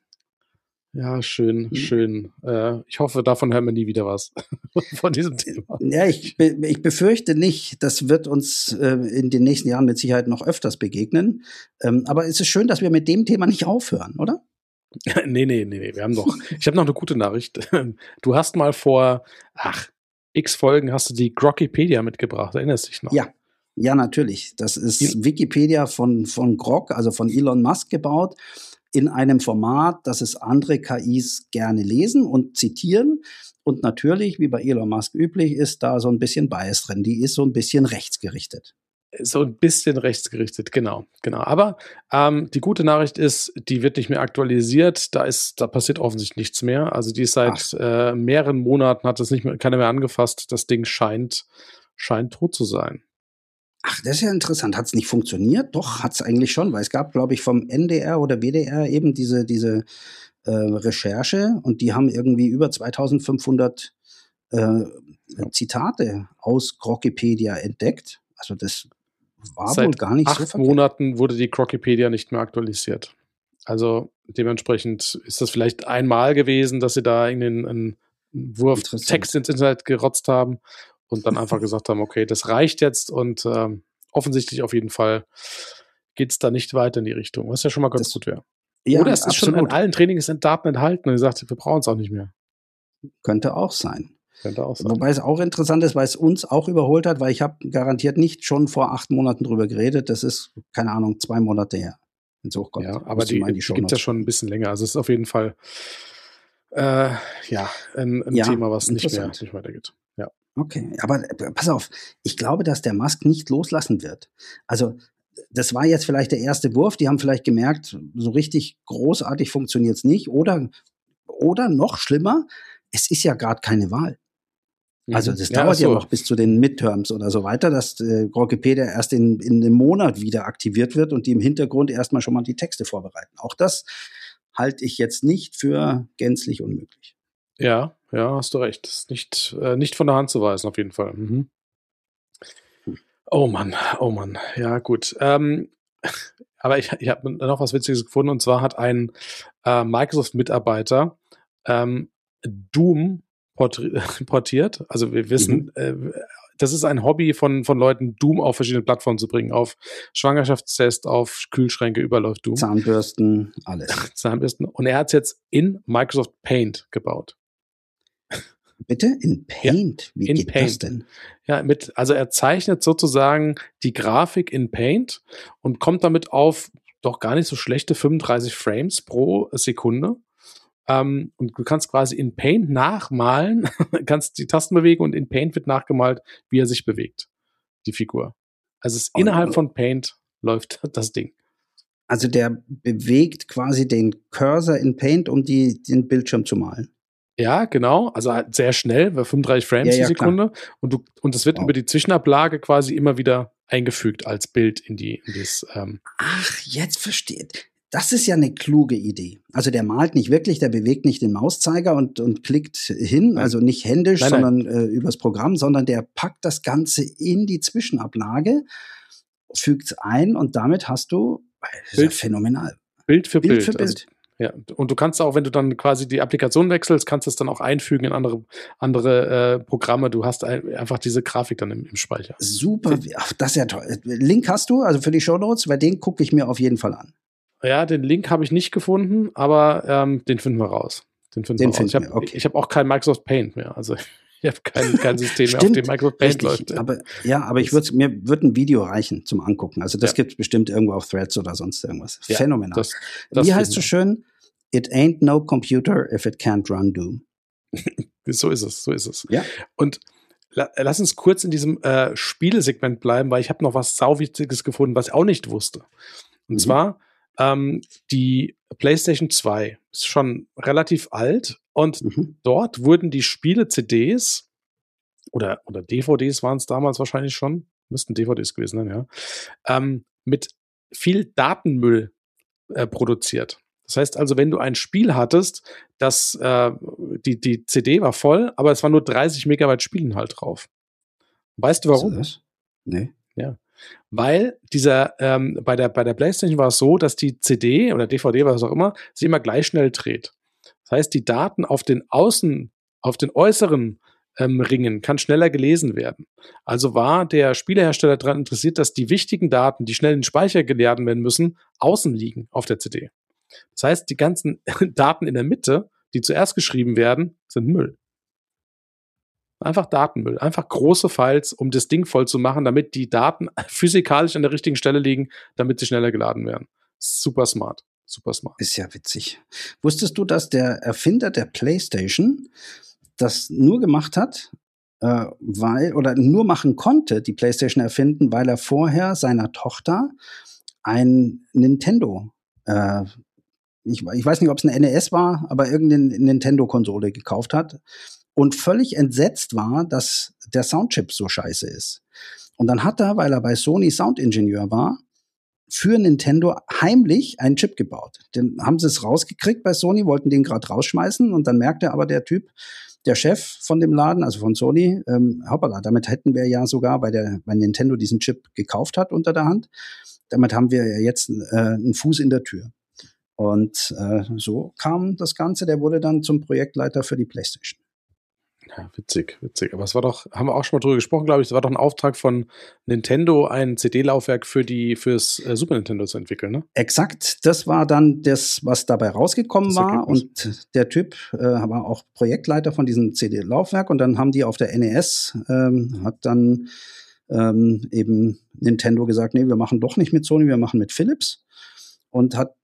Ja, schön, mhm. schön. Äh, ich hoffe, davon hören wir nie wieder was von diesem Thema. Ja, ich, be- ich befürchte nicht. Das wird uns äh, in den nächsten Jahren mit Sicherheit noch öfters begegnen. Ähm, aber es ist schön, dass wir mit dem Thema nicht aufhören, oder? nee, nee, nee, nee, wir haben noch, ich habe noch eine gute Nachricht. Du hast mal vor, ach, x Folgen hast du die Grokkipedia mitgebracht, erinnerst du dich noch? Ja, ja, natürlich. Das ist Il- Wikipedia von, von Grok, also von Elon Musk gebaut, in einem Format, das es andere K Is gerne lesen und zitieren. Und natürlich, wie bei Elon Musk üblich, ist da so ein bisschen Bias drin. Die ist so ein bisschen rechtsgerichtet. So ein bisschen rechtsgerichtet, genau, genau. Aber ähm, die gute Nachricht ist, die wird nicht mehr aktualisiert. Da ist, da passiert offensichtlich nichts mehr. Also die ist seit äh, mehreren Monaten, hat das nicht mehr, keiner mehr angefasst. Das Ding scheint, scheint tot zu sein. Ach, das ist ja interessant. Hat es nicht funktioniert? Doch, hat es eigentlich schon, weil es gab, glaube ich, vom N D R oder W D R eben diese, diese äh, Recherche und die haben irgendwie über zweitausendfünfhundert äh, ja. Zitate aus Grokkipedia entdeckt. Also das war Seit wohl gar nicht acht so verkehrt. Monaten wurde die Grokkipedia nicht mehr aktualisiert. Also dementsprechend ist das vielleicht einmal gewesen, dass sie da einen, einen Wurf Text ins Internet gerotzt haben und dann einfach gesagt haben, okay, das reicht jetzt und ähm, offensichtlich auf jeden Fall geht es da nicht weiter in die Richtung, was ja schon mal ganz das, gut wäre. Ja, Oder es ist absolut. schon in allen Trainingsdaten enthalten und gesagt, wir brauchen es auch nicht mehr. Könnte auch sein. Könnte auch sein. Wobei es auch interessant ist, weil es uns auch überholt hat, weil ich habe garantiert nicht schon vor acht Monaten drüber geredet. Das ist, keine Ahnung, zwei Monate her, wenn es hochkommt. Ja, aber die, die gibt es ja schon ein bisschen länger. Also es ist auf jeden Fall Äh, ja, ein, ein ja, Thema, was nicht mehr nicht weitergeht. Ja. Okay, aber äh, pass auf, ich glaube, dass der Musk nicht loslassen wird. Also das war jetzt vielleicht der erste Wurf, die haben vielleicht gemerkt, so richtig großartig funktioniert es nicht. Oder, oder noch schlimmer, es ist ja gerade keine Wahl. Also das ja, dauert so. ja noch bis zu den Midterms oder so weiter, dass äh, Wikipedia erst in, in einem Monat wieder aktiviert wird und die im Hintergrund erstmal schon mal die Texte vorbereiten. Auch das halte ich jetzt nicht für gänzlich unmöglich. Ja, ja, hast du recht. Das ist nicht, äh, nicht von der Hand zu weisen, auf jeden Fall. Mhm. Oh Mann, oh Mann. Ja, gut. Ähm, aber ich, ich habe noch was Witziges gefunden, und zwar hat ein äh, Microsoft-Mitarbeiter ähm, Doom portiert. Also wir wissen, mhm. äh, das ist ein Hobby von, von Leuten, Doom auf verschiedene Plattformen zu bringen. Auf Schwangerschaftstest, auf Kühlschränke, überall läuft Doom. Zahnbürsten, alles. Zahnbürsten. Und er hat es jetzt in Microsoft Paint gebaut. Bitte? In Paint? Ja, Wie in geht Paint. das denn? Ja, mit, also er zeichnet sozusagen die Grafik in Paint und kommt damit auf doch gar nicht so schlechte fünfunddreißig Frames pro Sekunde. Um, und du kannst quasi in Paint nachmalen, kannst die Tasten bewegen und in Paint wird nachgemalt, wie er sich bewegt, die Figur. Also es ist oh, innerhalb oh. von Paint läuft das Ding. Also der bewegt quasi den Cursor in Paint, um die, den Bildschirm zu malen. Ja, genau. Also halt sehr schnell, bei fünfunddreißig Frames ja, ja, die Sekunde. Klar. Und du und es wird wow. über die Zwischenablage quasi immer wieder eingefügt als Bild in die in das. Ähm Ach, jetzt versteht. Das ist ja eine kluge Idee. Also der malt nicht wirklich, der bewegt nicht den Mauszeiger und, und klickt hin, nein. also nicht händisch, nein, sondern nein. Äh, übers Programm, sondern der packt das Ganze in die Zwischenablage, fügt es ein und damit hast du, das ist ja phänomenal. Bild für Bild. Bild für Bild. Also, ja, und du kannst auch, wenn du dann quasi die Applikation wechselst, kannst du es dann auch einfügen in andere, andere äh, Programme. Du hast ein, einfach diese Grafik dann im, im Speicher. Super, ach, das ist ja toll. Link hast du, also für die Shownotes, weil den gucke ich mir auf jeden Fall an. Ja, den Link habe ich nicht gefunden, aber ähm, den finden wir raus. Den finden den wir raus. Ich habe okay. hab auch kein Microsoft Paint mehr. Also ich habe kein, kein System mehr, auf dem Microsoft Paint läuft. Aber, ja, aber ich würd's, mir würde ein Video reichen zum Angucken. Also das ja. gibt es bestimmt irgendwo auf Threads oder sonst irgendwas. Ja, phänomenal. Das, das Wie heißt so schön? It ain't no computer if it can't run Doom. So ist es, so ist es. Ja. Und la, lass uns kurz in diesem äh, Spielesegment bleiben, weil ich habe noch was Sauwitziges gefunden, was ich auch nicht wusste. Und mhm. zwar Ähm, die PlayStation zwei ist schon relativ alt und mhm. dort wurden die Spiele-C Ds oder, oder D V Ds waren es damals wahrscheinlich schon, müssten D V Ds gewesen sein, ja, ähm, mit viel Datenmüll äh, produziert. Das heißt also, wenn du ein Spiel hattest, das äh, die, die C D war voll, aber es waren nur dreißig Megabyte Spielinhalt drauf. Weißt du warum? Was ist das? Nee. Ja. Weil dieser, ähm, bei der, bei der PlayStation war es so, dass die C D oder D V D, was auch immer, sich immer gleich schnell dreht. Das heißt, die Daten auf den Außen, auf den äußeren ähm, Ringen kann schneller gelesen werden. Also war der Spielehersteller daran interessiert, dass die wichtigen Daten, die schnell in den Speicher geladen werden müssen, außen liegen auf der C D. Das heißt, die ganzen Daten in der Mitte, die zuerst geschrieben werden, sind Müll. Einfach Datenmüll, einfach große Files, um das Ding voll zu machen, damit die Daten physikalisch an der richtigen Stelle liegen, damit sie schneller geladen werden. Super smart, super smart. Ist ja witzig. Wusstest du, dass der Erfinder der PlayStation das nur gemacht hat, äh, weil, oder nur machen konnte, die PlayStation erfinden, weil er vorher seiner Tochter ein Nintendo, äh, ich, ich weiß nicht, ob es eine N E S war, aber irgendeine Nintendo-Konsole gekauft hat. Und völlig entsetzt war, dass der Soundchip so scheiße ist. Und dann hat er, weil er bei Sony Soundingenieur war, für Nintendo heimlich einen Chip gebaut. Den haben sie es rausgekriegt bei Sony, wollten den gerade rausschmeißen und dann merkte aber der Typ, der Chef von dem Laden, also von Sony, ähm, hoppala, damit hätten wir ja sogar, bei der bei Nintendo diesen Chip gekauft hat unter der Hand, damit haben wir ja jetzt äh, einen Fuß in der Tür. Und äh, so kam das Ganze, der wurde dann zum Projektleiter für die PlayStation. Ja, witzig, witzig. Aber es war doch, haben wir auch schon mal drüber gesprochen, glaube ich, es war doch ein Auftrag von Nintendo, ein C D-Laufwerk für die, fürs äh, Super Nintendo zu entwickeln, ne? Exakt, das war dann das, was dabei rausgekommen war. Und der Typ äh, war auch Projektleiter von diesem C D-Laufwerk. Und dann haben die auf der N E S, ähm, hat dann ähm, eben Nintendo gesagt, nee, wir machen doch nicht mit Sony, wir machen mit Philips. Und hat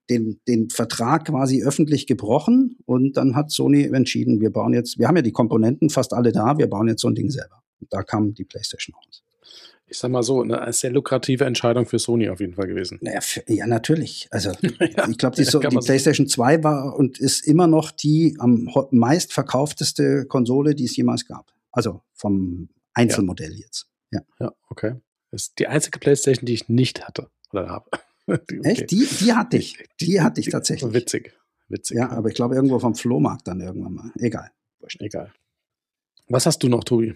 den, den Vertrag quasi öffentlich gebrochen und dann hat Sony entschieden, wir bauen jetzt, wir haben ja die Komponenten fast alle da, wir bauen jetzt so ein Ding selber. Und da kam die PlayStation raus. Ich sag mal so, eine sehr lukrative Entscheidung für Sony auf jeden Fall gewesen. Naja, für, ja, natürlich. Also ja, ich glaube, die, so, die PlayStation zwei war und ist immer noch die am meistverkaufteste Konsole, die es jemals gab. Also vom Einzelmodell ja. jetzt. Ja. ja, okay. Das ist die einzige PlayStation, die ich nicht hatte oder habe. Die, okay. Echt? Die, die hatte ich. Die, die hatte ich tatsächlich. Witzig. Witzig. Ja, aber ich glaube irgendwo vom Flohmarkt dann irgendwann mal. Egal. Egal. Was hast du noch, Tobi?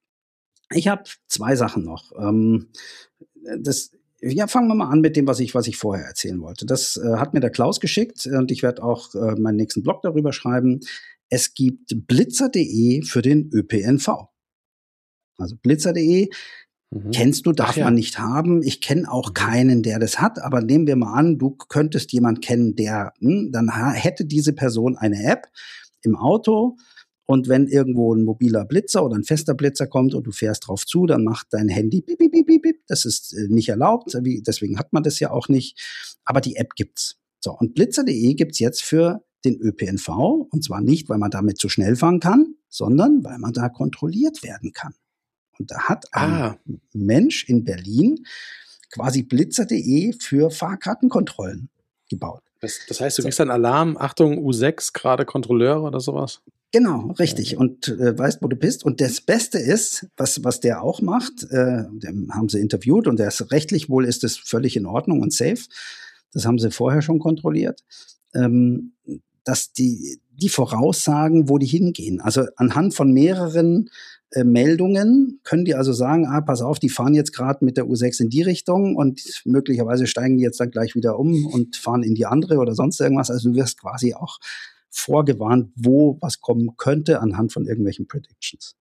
Ich habe zwei Sachen noch. Ähm, das, ja, fangen wir mal an mit dem, was ich, was ich vorher erzählen wollte. Das äh, hat mir der Klaus geschickt und ich werde auch äh, meinen nächsten Blog darüber schreiben. Es gibt blitzer punkt de für den Ö P N V. Also blitzer punkt de mhm. kennst du, darf Ach, ja. man nicht haben. Ich kenne auch keinen, der das hat, aber nehmen wir mal an, du könntest jemanden kennen, der, hm, dann hätte diese Person eine App im Auto. Und wenn irgendwo ein mobiler Blitzer oder ein fester Blitzer kommt und du fährst drauf zu, dann macht dein Handy bip, bip, bip, bip. Das ist äh, nicht erlaubt, deswegen hat man das ja auch nicht. Aber die App gibt's. So, und blitzer punkt de gibt's jetzt für den Ö P N V. Und zwar nicht, weil man damit zu schnell fahren kann, sondern weil man da kontrolliert werden kann. Und da hat ein ah. Mensch in Berlin quasi blitzer punkt de für Fahrkartenkontrollen gebaut. Das, das heißt, du kriegst dann Alarm, Achtung, U sechs, gerade Kontrolleure oder sowas? Genau, richtig. Und äh, weißt, wo du bist. Und das Beste ist, was, was der auch macht, äh, den haben sie interviewt und der ist rechtlich wohl ist es völlig in Ordnung und safe. Das haben sie vorher schon kontrolliert. Ähm, dass die, die voraussagen, wo die hingehen. Also anhand von mehreren äh, Meldungen können die also sagen, ah, pass auf, die fahren jetzt gerade mit der U sechs in die Richtung und möglicherweise steigen die jetzt dann gleich wieder um und fahren in die andere oder sonst irgendwas. Also du wirst quasi auch vorgewarnt, wo was kommen könnte anhand von irgendwelchen Predictions.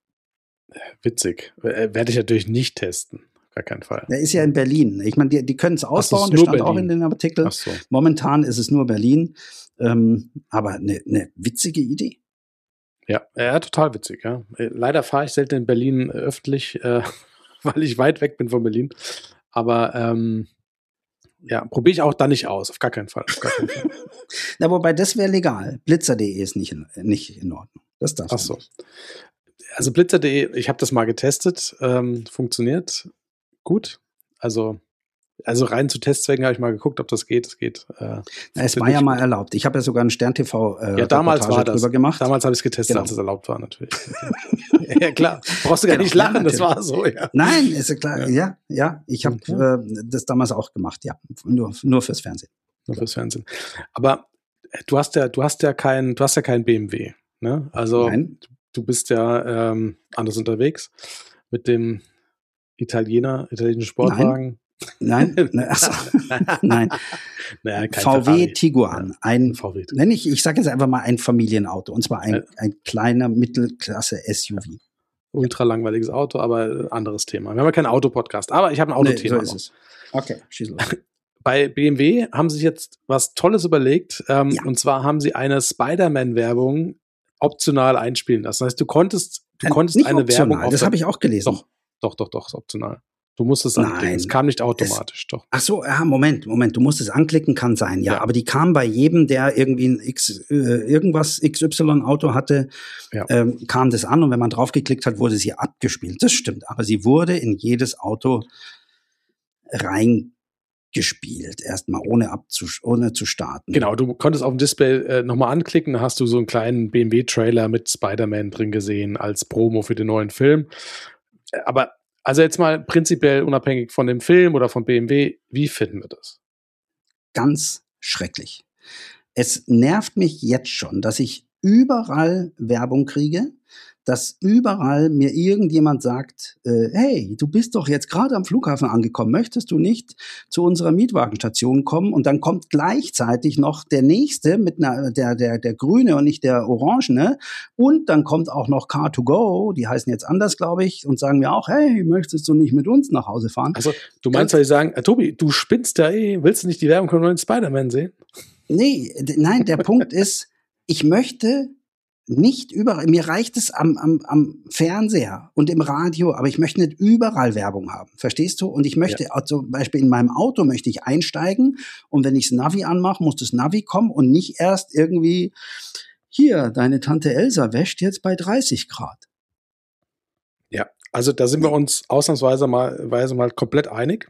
Witzig. Werde ich natürlich nicht testen. Gar keinen Fall. Der ist ja in Berlin. Ich meine, die, die können es ausbauen, das stand Berlin. Auch in den Artikeln. So. Momentan ist es nur Berlin. Ähm, aber eine ne witzige Idee. Ja, ja, total witzig. Ja. Leider fahre ich selten in Berlin öffentlich, äh, weil ich weit weg bin von Berlin. Aber ähm, ja, probiere ich auch da nicht aus. Auf gar keinen Fall. Auf gar keinen Fall. Na, wobei, das wäre legal. blitzer punkt de ist nicht in, nicht in Ordnung. Das darfst Ach so. Nicht. Also blitzer punkt de, ich habe das mal getestet, ähm, funktioniert gut. Also, also rein zu Testzwecken habe ich mal geguckt, ob das geht. Es geht. Äh, es war ja mal erlaubt. Ich habe ja sogar einen Stern-T V äh, ja, damals war das. drüber gemacht. Damals habe ich es getestet, genau. Als es erlaubt war natürlich. Ja, klar. Brauchst du gar genau. nicht lachen, ja, das war so. Ja. Nein, ist ja klar. Ja, ja. ja. Ich habe okay. äh, das damals auch gemacht. Ja, nur, nur fürs Fernsehen. Nur fürs Fernsehen. Aber du hast ja, du hast ja keinen, du hast ja keinen B M W. Ne? Also Nein. du bist ja ähm, anders unterwegs mit dem Italiener, italienischen Sportwagen. Nein, nein, achso. Nein. Naja, V W Tiguan, ein, V W. Nenn ich, ich sage jetzt einfach mal ein Familienauto, und zwar ein, ja. ein kleiner Mittelklasse-S U V. Ultra langweiliges Auto, aber anderes Thema. Wir haben ja keinen Autopodcast, aber ich habe ein Autothema. Nee, so ist es. Okay, schieß los. Bei B M W haben sie sich jetzt was Tolles überlegt, ähm, ja. und zwar haben sie eine Spider-Man-Werbung optional einspielen lassen. Das heißt, du konntest, du konntest Nicht eine optional, Werbung. Das habe ich auch gelesen. Doch, doch, doch, doch, ist optional. Du musst es anklicken. Es kam nicht automatisch, es, doch. Ach so, ja, Moment, Moment. Du musst es anklicken, kann sein, ja. ja. Aber die kam bei jedem, der irgendwie ein X, äh, irgendwas X Y-Auto hatte, ja. ähm, kam das an und wenn man draufgeklickt hat, wurde sie abgespielt. Das stimmt. Aber sie wurde in jedes Auto reingespielt, erstmal ohne abzus ohne zu starten. Genau, du konntest auf dem Display äh, nochmal anklicken, da hast du so einen kleinen B M W-Trailer mit Spider-Man drin gesehen als Promo für den neuen Film. Aber also jetzt mal prinzipiell unabhängig von dem Film oder von B M W, wie finden wir das? Ganz schrecklich. Es nervt mich jetzt schon, dass ich überall Werbung kriege, dass überall mir irgendjemand sagt, äh, hey, du bist doch jetzt gerade am Flughafen angekommen, möchtest du nicht zu unserer Mietwagenstation kommen? Und dann kommt gleichzeitig noch der nächste mit einer, der, der, der grüne und nicht der orangene. Und dann kommt auch noch Car to Go, die heißen jetzt anders, glaube ich, und sagen mir auch, hey, möchtest du nicht mit uns nach Hause fahren? Also du meinst, weil die sagen, äh, Tobi, du spinnst da eh, willst du nicht die Werbung von neuen Spider-Man sehen? Nee, d- nein, der Punkt ist, ich möchte nicht überall. Mir reicht es am, am, am Fernseher und im Radio, aber ich möchte nicht überall Werbung haben. Verstehst du? Und ich möchte, ja. zum Beispiel in meinem Auto möchte ich einsteigen und wenn ich das Navi anmache, muss das Navi kommen und nicht erst irgendwie, hier, deine Tante Elsa wäscht jetzt bei dreißig Grad. Ja, also da sind wir uns ausnahmsweise mal, weise mal komplett einig.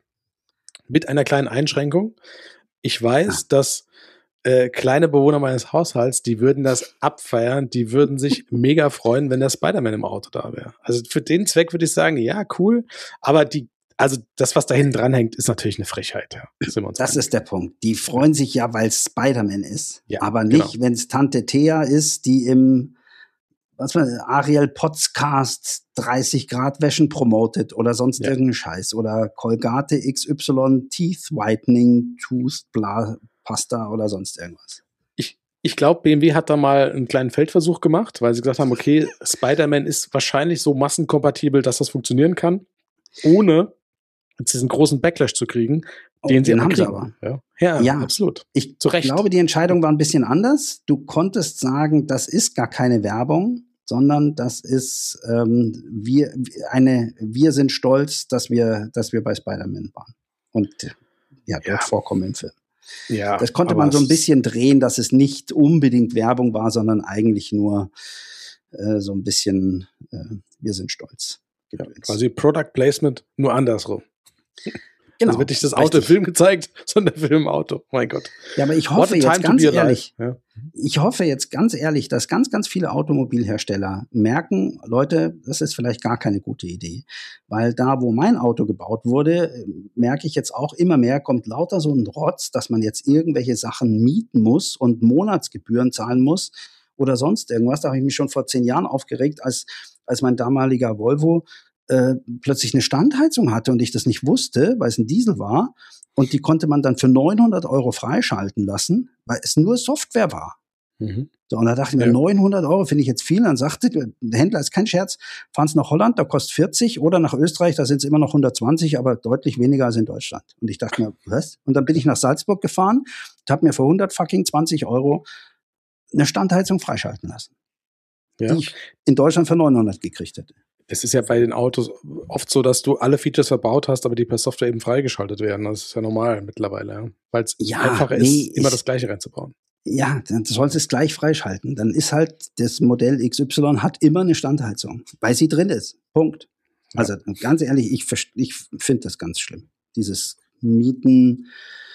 Mit einer kleinen Einschränkung. Ich weiß, ah. dass Äh, kleine Bewohner meines Haushalts, die würden das abfeiern, die würden sich mega freuen, wenn der Spider-Man im Auto da wäre. Also für den Zweck würde ich sagen, ja, cool, aber die, also das, was da hinten dran hängt, ist natürlich eine Frechheit. Ja. Sind wir uns das einig. Ist der Punkt. Die freuen sich ja, weil es Spider-Man ist, ja, aber nicht, genau. wenn es Tante Thea ist, die im was man, Ariel Podcast dreißig Grad Wäschen promotet oder sonst ja. irgendeinen Scheiß oder Colgate X Y Teeth Whitening Tooth Bla Pasta oder sonst irgendwas. Ich, ich glaube, B M W hat da mal einen kleinen Feldversuch gemacht, weil sie gesagt haben, okay, Spider-Man ist wahrscheinlich so massenkompatibel, dass das funktionieren kann, ohne diesen großen Backlash zu kriegen, oh, den sie den haben kriegen. sie aber. Ja, ja, ja absolut. Ich Zu Recht. glaube, die Entscheidung war ein bisschen anders. Du konntest sagen, das ist gar keine Werbung, sondern das ist ähm, wir eine wir sind stolz, dass wir dass wir bei Spider-Man waren und ja, dort ja. vorkommen im Film. Ja, das konnte man so ein bisschen drehen, dass es nicht unbedingt Werbung war, sondern eigentlich nur äh, so ein bisschen äh, wir sind stolz. Ja, quasi Product Placement, nur andersrum. Genau. Also wird nicht das Auto im Film gezeigt, sondern der Film im Auto. Mein Gott. Ja, aber ich hoffe jetzt ganz ehrlich, ja. ich hoffe jetzt ganz ehrlich, dass ganz, ganz viele Automobilhersteller merken, Leute, das ist vielleicht gar keine gute Idee. Weil da, wo mein Auto gebaut wurde, merke ich jetzt auch immer mehr, kommt lauter so ein Rotz, dass man jetzt irgendwelche Sachen mieten muss und Monatsgebühren zahlen muss oder sonst irgendwas. Da habe ich mich schon vor zehn Jahren aufgeregt, als, als mein damaliger Volvo Äh, plötzlich eine Standheizung hatte und ich das nicht wusste, weil es ein Diesel war und die konnte man dann für neunhundert Euro freischalten lassen, weil es nur Software war. Mhm. So, und da dachte ich mir, ja. neunhundert Euro finde ich jetzt viel. Dann sagte der Händler, ist kein Scherz, fahren Sie nach Holland, da kostet vierzig oder nach Österreich, da sind es immer noch hundertzwanzig, aber deutlich weniger als in Deutschland. Und ich dachte mir, was? Und dann bin ich nach Salzburg gefahren und habe mir für hundertzwanzig Euro eine Standheizung freischalten lassen, ja. die ich in Deutschland für neunhundert gekriegt hätte. Es ist ja bei den Autos oft so, dass du alle Features verbaut hast, aber die per Software eben freigeschaltet werden. Das ist ja normal mittlerweile, ja. Weil es ja, einfacher nee, ist, immer ich, das Gleiche reinzubauen. Ja, dann sollst du es gleich freischalten. Dann ist halt das Modell X Y hat immer eine Standheizung, weil sie drin ist. Punkt. Ja. Also ganz ehrlich, ich, ich finde das ganz schlimm. Dieses Mieten,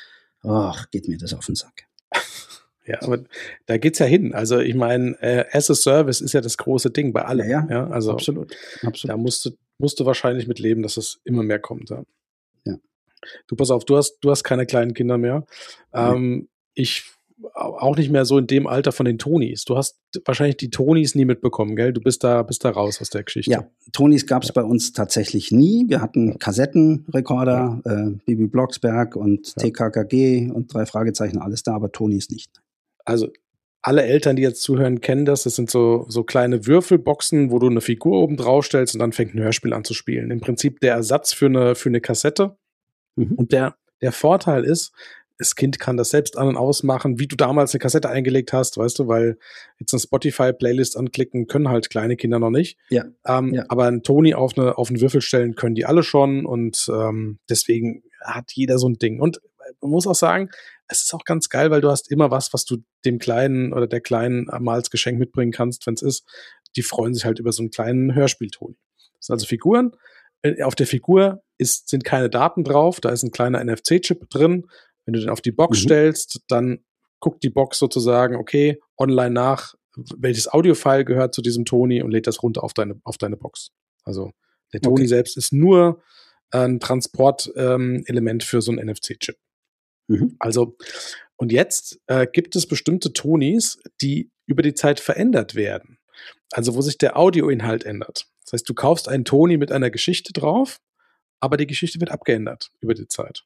ach, geht mir das auf den Sack. Ja, aber da geht's ja hin. Also ich meine, äh, as a Service ist ja das große Ding bei allem. Ja, ja. ja also absolut. absolut. Da musst du, musst du wahrscheinlich mit leben, dass es immer mehr kommt. Ja. ja. Du, pass auf, du hast, du hast keine kleinen Kinder mehr. Ähm, ja. Ich auch nicht mehr so in dem Alter von den Tonis. Du hast wahrscheinlich die Tonis nie mitbekommen, gell? Du bist da, bist da raus aus der Geschichte. Ja, Tonis gab es ja. bei uns tatsächlich nie. Wir hatten ja. Kassettenrekorder, ja. äh, Bibi Blocksberg und ja. T K K G und drei Fragezeichen, alles da, aber Tonis nicht. Also alle Eltern, die jetzt zuhören, kennen das. Das sind so, so kleine Würfelboxen, wo du eine Figur oben drauf stellst und dann fängt ein Hörspiel an zu spielen. Im Prinzip der Ersatz für eine, für eine Kassette. Mhm. Und der, der Vorteil ist, das Kind kann das selbst an- und ausmachen, wie du damals eine Kassette eingelegt hast, weißt du, weil jetzt eine Spotify-Playlist anklicken können halt kleine Kinder noch nicht. Ja. Ähm, ja. Aber ein Toni auf, eine, auf einen Würfel stellen können die alle schon und ähm, deswegen hat jeder so ein Ding. Und man muss auch sagen, es ist auch ganz geil, weil du hast immer was, was du dem Kleinen oder der Kleinen mal als Geschenk mitbringen kannst, wenn es ist. Die freuen sich halt über so einen kleinen Hörspiel-Toni. Das sind also Figuren. Auf der Figur ist, sind keine Daten drauf, da ist ein kleiner N F C-Chip drin. Wenn du den auf die Box mhm. stellst, dann guckt die Box sozusagen, okay, online nach, welches Audiofile gehört zu diesem Toni und lädt das runter auf deine, auf deine Box. Also der Toni okay. selbst ist nur ein Transportelement ähm, für so einen N F C-Chip. Mhm. Also, und jetzt äh, gibt es bestimmte Tonis, die über die Zeit verändert werden. Also wo sich der Audioinhalt ändert. Das heißt, du kaufst einen Toni mit einer Geschichte drauf, aber die Geschichte wird abgeändert über die Zeit.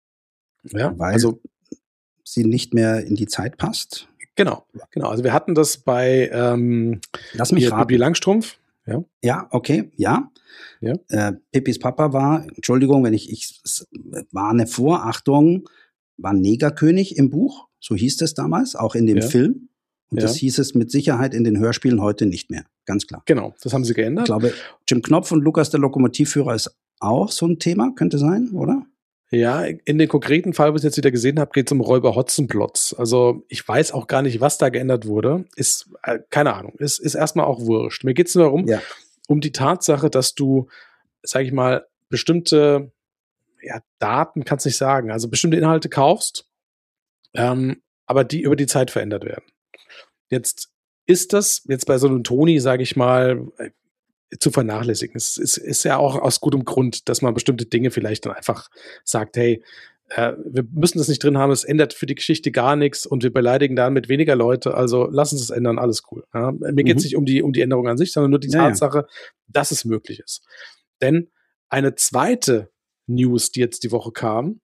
Ja, weil also sie nicht mehr in die Zeit passt. Genau, genau. Also wir hatten das bei ähm, Lass mich raten. Pippi Langstrumpf. Ja, ja okay, ja. ja. Äh, Pippis Papa war, Entschuldigung, wenn ich, ich es war eine Vorachtung, war Negerkönig im Buch, so hieß es damals, auch in dem ja. Film. Und ja. das hieß es mit Sicherheit in den Hörspielen heute nicht mehr. Ganz klar. Genau, das haben sie geändert. Ich glaube, Jim Knopf und Lukas der Lokomotivführer ist auch so ein Thema, könnte sein, oder? Ja, in dem konkreten Fall, was ich jetzt wieder gesehen habe, geht es um Räuber Hotzenplotz. Also ich weiß auch gar nicht, was da geändert wurde. Ist, äh, keine Ahnung, ist, ist erstmal auch wurscht. Mir geht es nur darum, ja. um die Tatsache, dass du, sag ich mal, bestimmte ja, Daten, kannst nicht sagen, also bestimmte Inhalte kaufst, ähm, aber die über die Zeit verändert werden. Jetzt ist das, jetzt bei so einem Toni, sage ich mal, äh, zu vernachlässigen. Es ist, ist ja auch aus gutem Grund, dass man bestimmte Dinge vielleicht dann einfach sagt, hey, äh, wir müssen das nicht drin haben, es ändert für die Geschichte gar nichts und wir beleidigen damit weniger Leute, also lass uns es ändern, alles cool. Ja? Mir mhm. geht es nicht um die, um die Änderung an sich, sondern nur die ja, Tatsache, ja. dass es möglich ist. Denn eine zweite News, die jetzt die Woche kam,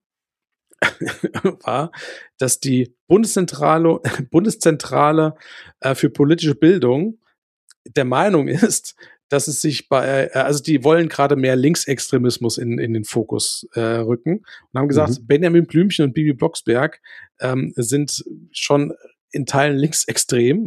war, dass die Bundeszentrale, Bundeszentrale äh, für politische Bildung der Meinung ist, dass es sich bei, äh, also die wollen gerade mehr Linksextremismus in, in den Fokus äh, rücken und haben gesagt, mhm. Benjamin Blümchen und Bibi Blocksberg ähm, sind schon in Teilen linksextrem,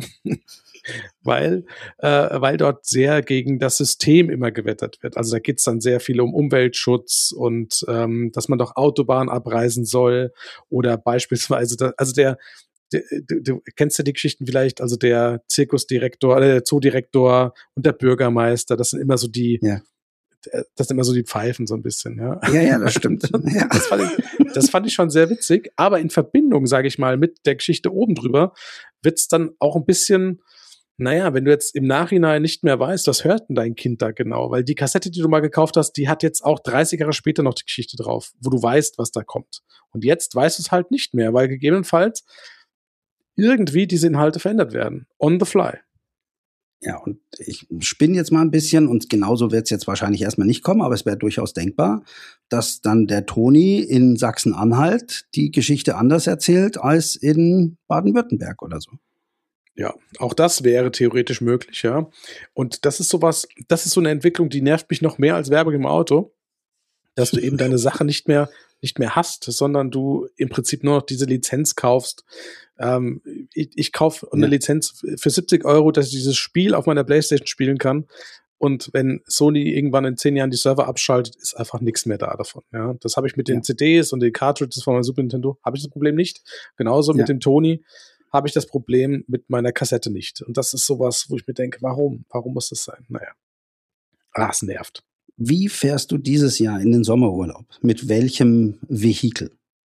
weil, äh, weil dort sehr gegen das System immer gewettert wird. Also da geht es dann sehr viel um Umweltschutz und ähm, dass man doch Autobahn abreisen soll oder beispielsweise, da, also der Du, du, du kennst ja die Geschichten vielleicht, also der Zirkusdirektor, der Zoodirektor und der Bürgermeister, das sind immer so die, ja. das sind immer so die Pfeifen so ein bisschen, ja. Ja, ja, das stimmt. Ja. Das, fand ich, das fand ich schon sehr witzig, aber in Verbindung, sage ich mal, mit der Geschichte oben drüber, wird's dann auch ein bisschen, naja, wenn du jetzt im Nachhinein nicht mehr weißt, was hört denn dein Kind da genau, weil die Kassette, die du mal gekauft hast, die hat jetzt auch dreißig Jahre später noch die Geschichte drauf, wo du weißt, was da kommt. Und jetzt weißt du es halt nicht mehr, weil gegebenenfalls irgendwie diese Inhalte verändert werden. On the fly. Ja, und ich spinne jetzt mal ein bisschen und genauso wird es jetzt wahrscheinlich erstmal nicht kommen, aber es wäre durchaus denkbar, dass dann der Toni in Sachsen-Anhalt die Geschichte anders erzählt als in Baden-Württemberg oder so. Ja, auch das wäre theoretisch möglich, ja. Und das ist sowas, das ist so eine Entwicklung, die nervt mich noch mehr als Werbung im Auto, dass du eben deine Sache nicht mehr, nicht mehr hast, sondern du im Prinzip nur noch diese Lizenz kaufst. Ähm, ich, ich kaufe eine ja. Lizenz für siebzig Euro, dass ich dieses Spiel auf meiner PlayStation spielen kann. Und wenn Sony irgendwann in zehn Jahren die Server abschaltet, ist einfach nichts mehr da davon. Ja, das habe ich mit den ja. C Ds und den Cartridges von meinem Super Nintendo, habe ich das Problem nicht. Genauso ja. mit dem Toni habe ich das Problem mit meiner Kassette nicht. Und das ist sowas, wo ich mir denke, warum? Warum muss das sein? Naja, ah, es nervt. Wie fährst du dieses Jahr in den Sommerurlaub? Mit welchem Vehikel?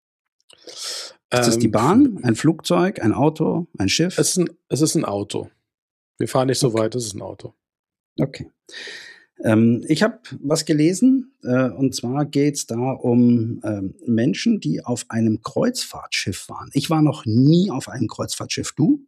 Ist es die Bahn, ein Flugzeug, ein Auto, ein Schiff? Es ist ein, es ist ein Auto. Wir fahren nicht so okay. weit, es ist ein Auto. Okay. Ähm, ich habe was gelesen, äh, und zwar geht es da um ähm, Menschen, die auf einem Kreuzfahrtschiff waren. Ich war noch nie auf einem Kreuzfahrtschiff. Du?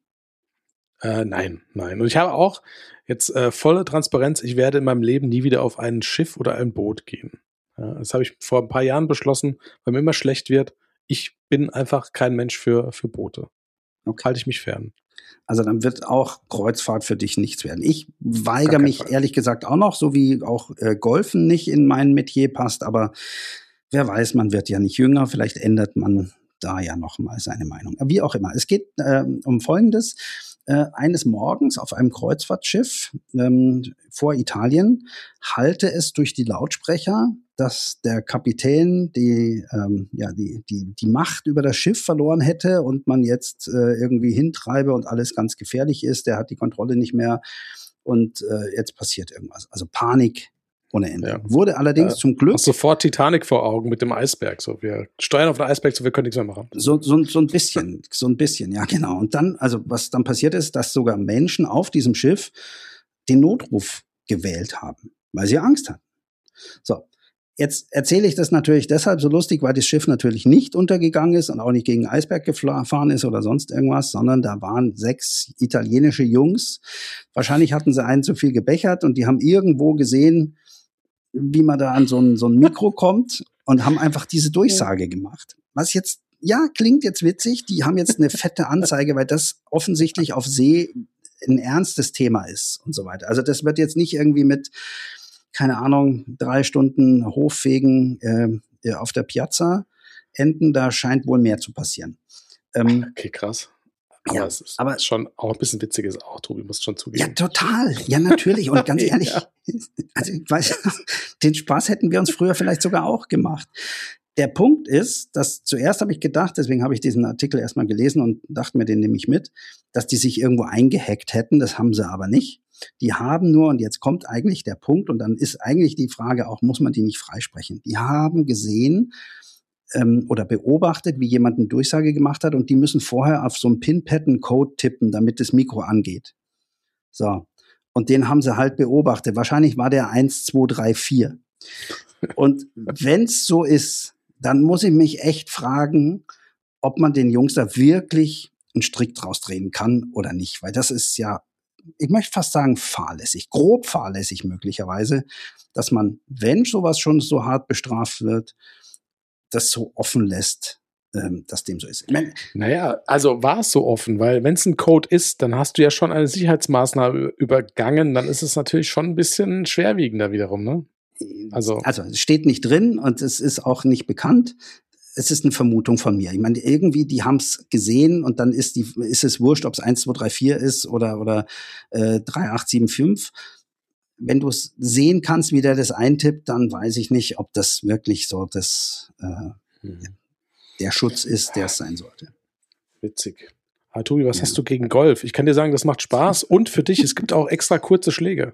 Äh, nein, nein. Und ich habe auch jetzt äh, volle Transparenz, ich werde in meinem Leben nie wieder auf ein Schiff oder ein Boot gehen. Ja, das habe ich vor ein paar Jahren beschlossen, weil mir immer schlecht wird. Ich bin einfach kein Mensch für, für Boote. Okay. Halte ich mich fern. Also dann wird auch Kreuzfahrt für dich nichts werden. Ich weigere mich Fall. ehrlich gesagt auch noch, so wie auch äh, Golfen nicht in mein Metier passt, aber wer weiß, man wird ja nicht jünger, vielleicht ändert man da ja noch mal seine Meinung. Wie auch immer. Es geht äh, um Folgendes. Äh, eines Morgens auf einem Kreuzfahrtschiff ähm, vor Italien hallte es durch die Lautsprecher, dass der Kapitän die, ähm, ja, die, die, die Macht über das Schiff verloren hätte und man jetzt äh, irgendwie hintreibe und alles ganz gefährlich ist. Der hat die Kontrolle nicht mehr und äh, jetzt passiert irgendwas. Also Panik ohne Ende. Ja. Wurde allerdings ja, zum Glück... Hast sofort Titanic vor Augen mit dem Eisberg. So, wir steuern auf den Eisberg, so wir können nichts mehr machen. So, so, so ein bisschen, so ein bisschen, ja genau. Und dann, also was dann passiert ist, dass sogar Menschen auf diesem Schiff den Notruf gewählt haben, weil sie Angst hatten. So, jetzt erzähle ich das natürlich deshalb so lustig, weil das Schiff natürlich nicht untergegangen ist und auch nicht gegen Eisberg gefahren ist oder sonst irgendwas, sondern da waren sechs italienische Jungs. Wahrscheinlich hatten sie einen zu viel gebechert und die haben irgendwo gesehen, wie man da an so ein, so ein Mikro kommt und haben einfach diese Durchsage gemacht. Was jetzt, ja, klingt jetzt witzig, die haben jetzt eine fette Anzeige, weil das offensichtlich auf See ein ernstes Thema ist und so weiter. Also das wird jetzt nicht irgendwie mit, keine Ahnung, drei Stunden Hoffegen äh, auf der Piazza enden, da scheint wohl mehr zu passieren. Ähm, okay, krass. Aber ja, es ist aber schon auch ein bisschen witziges auch, Tobi, musst schon zugeben. Ja, total. Ja, natürlich. Und ganz ehrlich, ja. also ich weiß, den Spaß hätten wir uns früher vielleicht sogar auch gemacht. Der Punkt ist, dass zuerst habe ich gedacht, deswegen habe ich diesen Artikel erstmal gelesen und dachte mir, den nehme ich mit, dass die sich irgendwo eingehackt hätten. Das haben sie aber nicht. Die haben nur, und jetzt kommt eigentlich der Punkt, und dann ist eigentlich die Frage auch, muss man die nicht freisprechen? Die haben gesehen, oder beobachtet, wie jemand eine Durchsage gemacht hat und die müssen vorher auf so einen Pin-Pad einen Code tippen, damit das Mikro angeht. So. Und den haben sie halt beobachtet. Wahrscheinlich war der eins, zwei, drei, vier. Und wenn's so ist, dann muss ich mich echt fragen, ob man den Jungs da wirklich einen Strick draus drehen kann oder nicht. Weil das ist ja, ich möchte fast sagen, fahrlässig, grob fahrlässig möglicherweise, dass man, wenn sowas schon so hart bestraft wird, das so offen lässt, ähm, dass dem so ist. Ich mein, naja, also war es so offen, weil wenn es ein Code ist, dann hast du ja schon eine Sicherheitsmaßnahme übergangen, dann ist es natürlich schon ein bisschen schwerwiegender wiederum, ne? Also, also es steht nicht drin und es ist auch nicht bekannt. Es ist eine Vermutung von mir. Ich meine, irgendwie, die haben es gesehen und dann ist die, ist es wurscht, ob es eins, zwei, drei, vier ist oder, oder äh, drei, acht, sieben, fünf. Wenn du es sehen kannst, wie der das eintippt, dann weiß ich nicht, ob das wirklich so das, äh, hm. der Schutz ist, der es sein sollte. Witzig. Ah, Tobi, was ja. hast du gegen Golf? Ich kann dir sagen, das macht Spaß und für dich, es gibt auch extra kurze Schläge.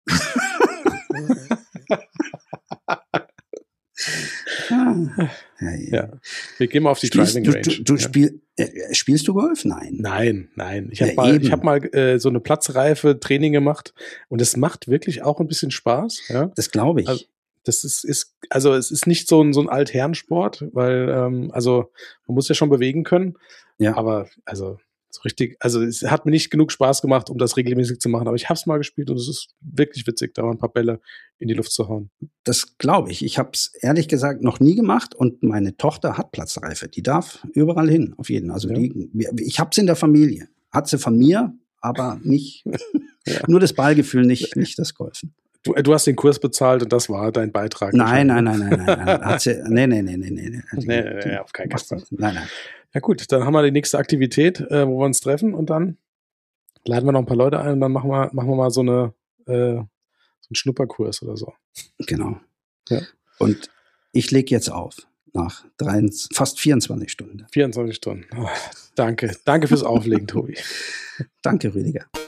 ja. Ja, ja. Wir gehen mal auf die spielst, Driving Range. Du, du, du ja. spiel, äh, spielst du Golf? Nein. Nein, nein. Ich habe ja, mal, ich hab mal äh, so eine Platzreife Training gemacht und es macht wirklich auch ein bisschen Spaß. Ja? Das glaube ich. Also, das ist, ist, also es ist nicht so ein, so ein Altherrensport, weil, ähm, also man muss ja schon bewegen können. Ja. Aber also so richtig, also es hat mir nicht genug Spaß gemacht, um das regelmäßig zu machen, aber ich habe es mal gespielt und es ist wirklich witzig, da mal ein paar Bälle in die Luft zu hauen. Das glaube ich. Ich habe es ehrlich gesagt noch nie gemacht und meine Tochter hat Platzreife. Die darf überall hin, auf jeden. Also ja. die, ich habe es in der Familie. Hat sie von mir, aber nicht, ja. nur das Ballgefühl, nicht, nicht das Golfen. Du, du hast den Kurs bezahlt und das war dein Beitrag. Nein, nein, nein, nein, nein, nein. Hat sie, nee, nee, nee, nee, nee. nee, nee, nee auf keinen Fall. Nein, nein. Ja gut, dann haben wir die nächste Aktivität, äh, wo wir uns treffen und dann laden wir noch ein paar Leute ein und dann machen wir, machen wir mal so, eine, äh, so einen Schnupperkurs oder so. Genau. Ja. Und ich lege jetzt auf nach drei, fast vierundzwanzig Stunden. vierundzwanzig Stunden. Oh, danke. Danke fürs Auflegen, Tobi. Danke, Rüdiger.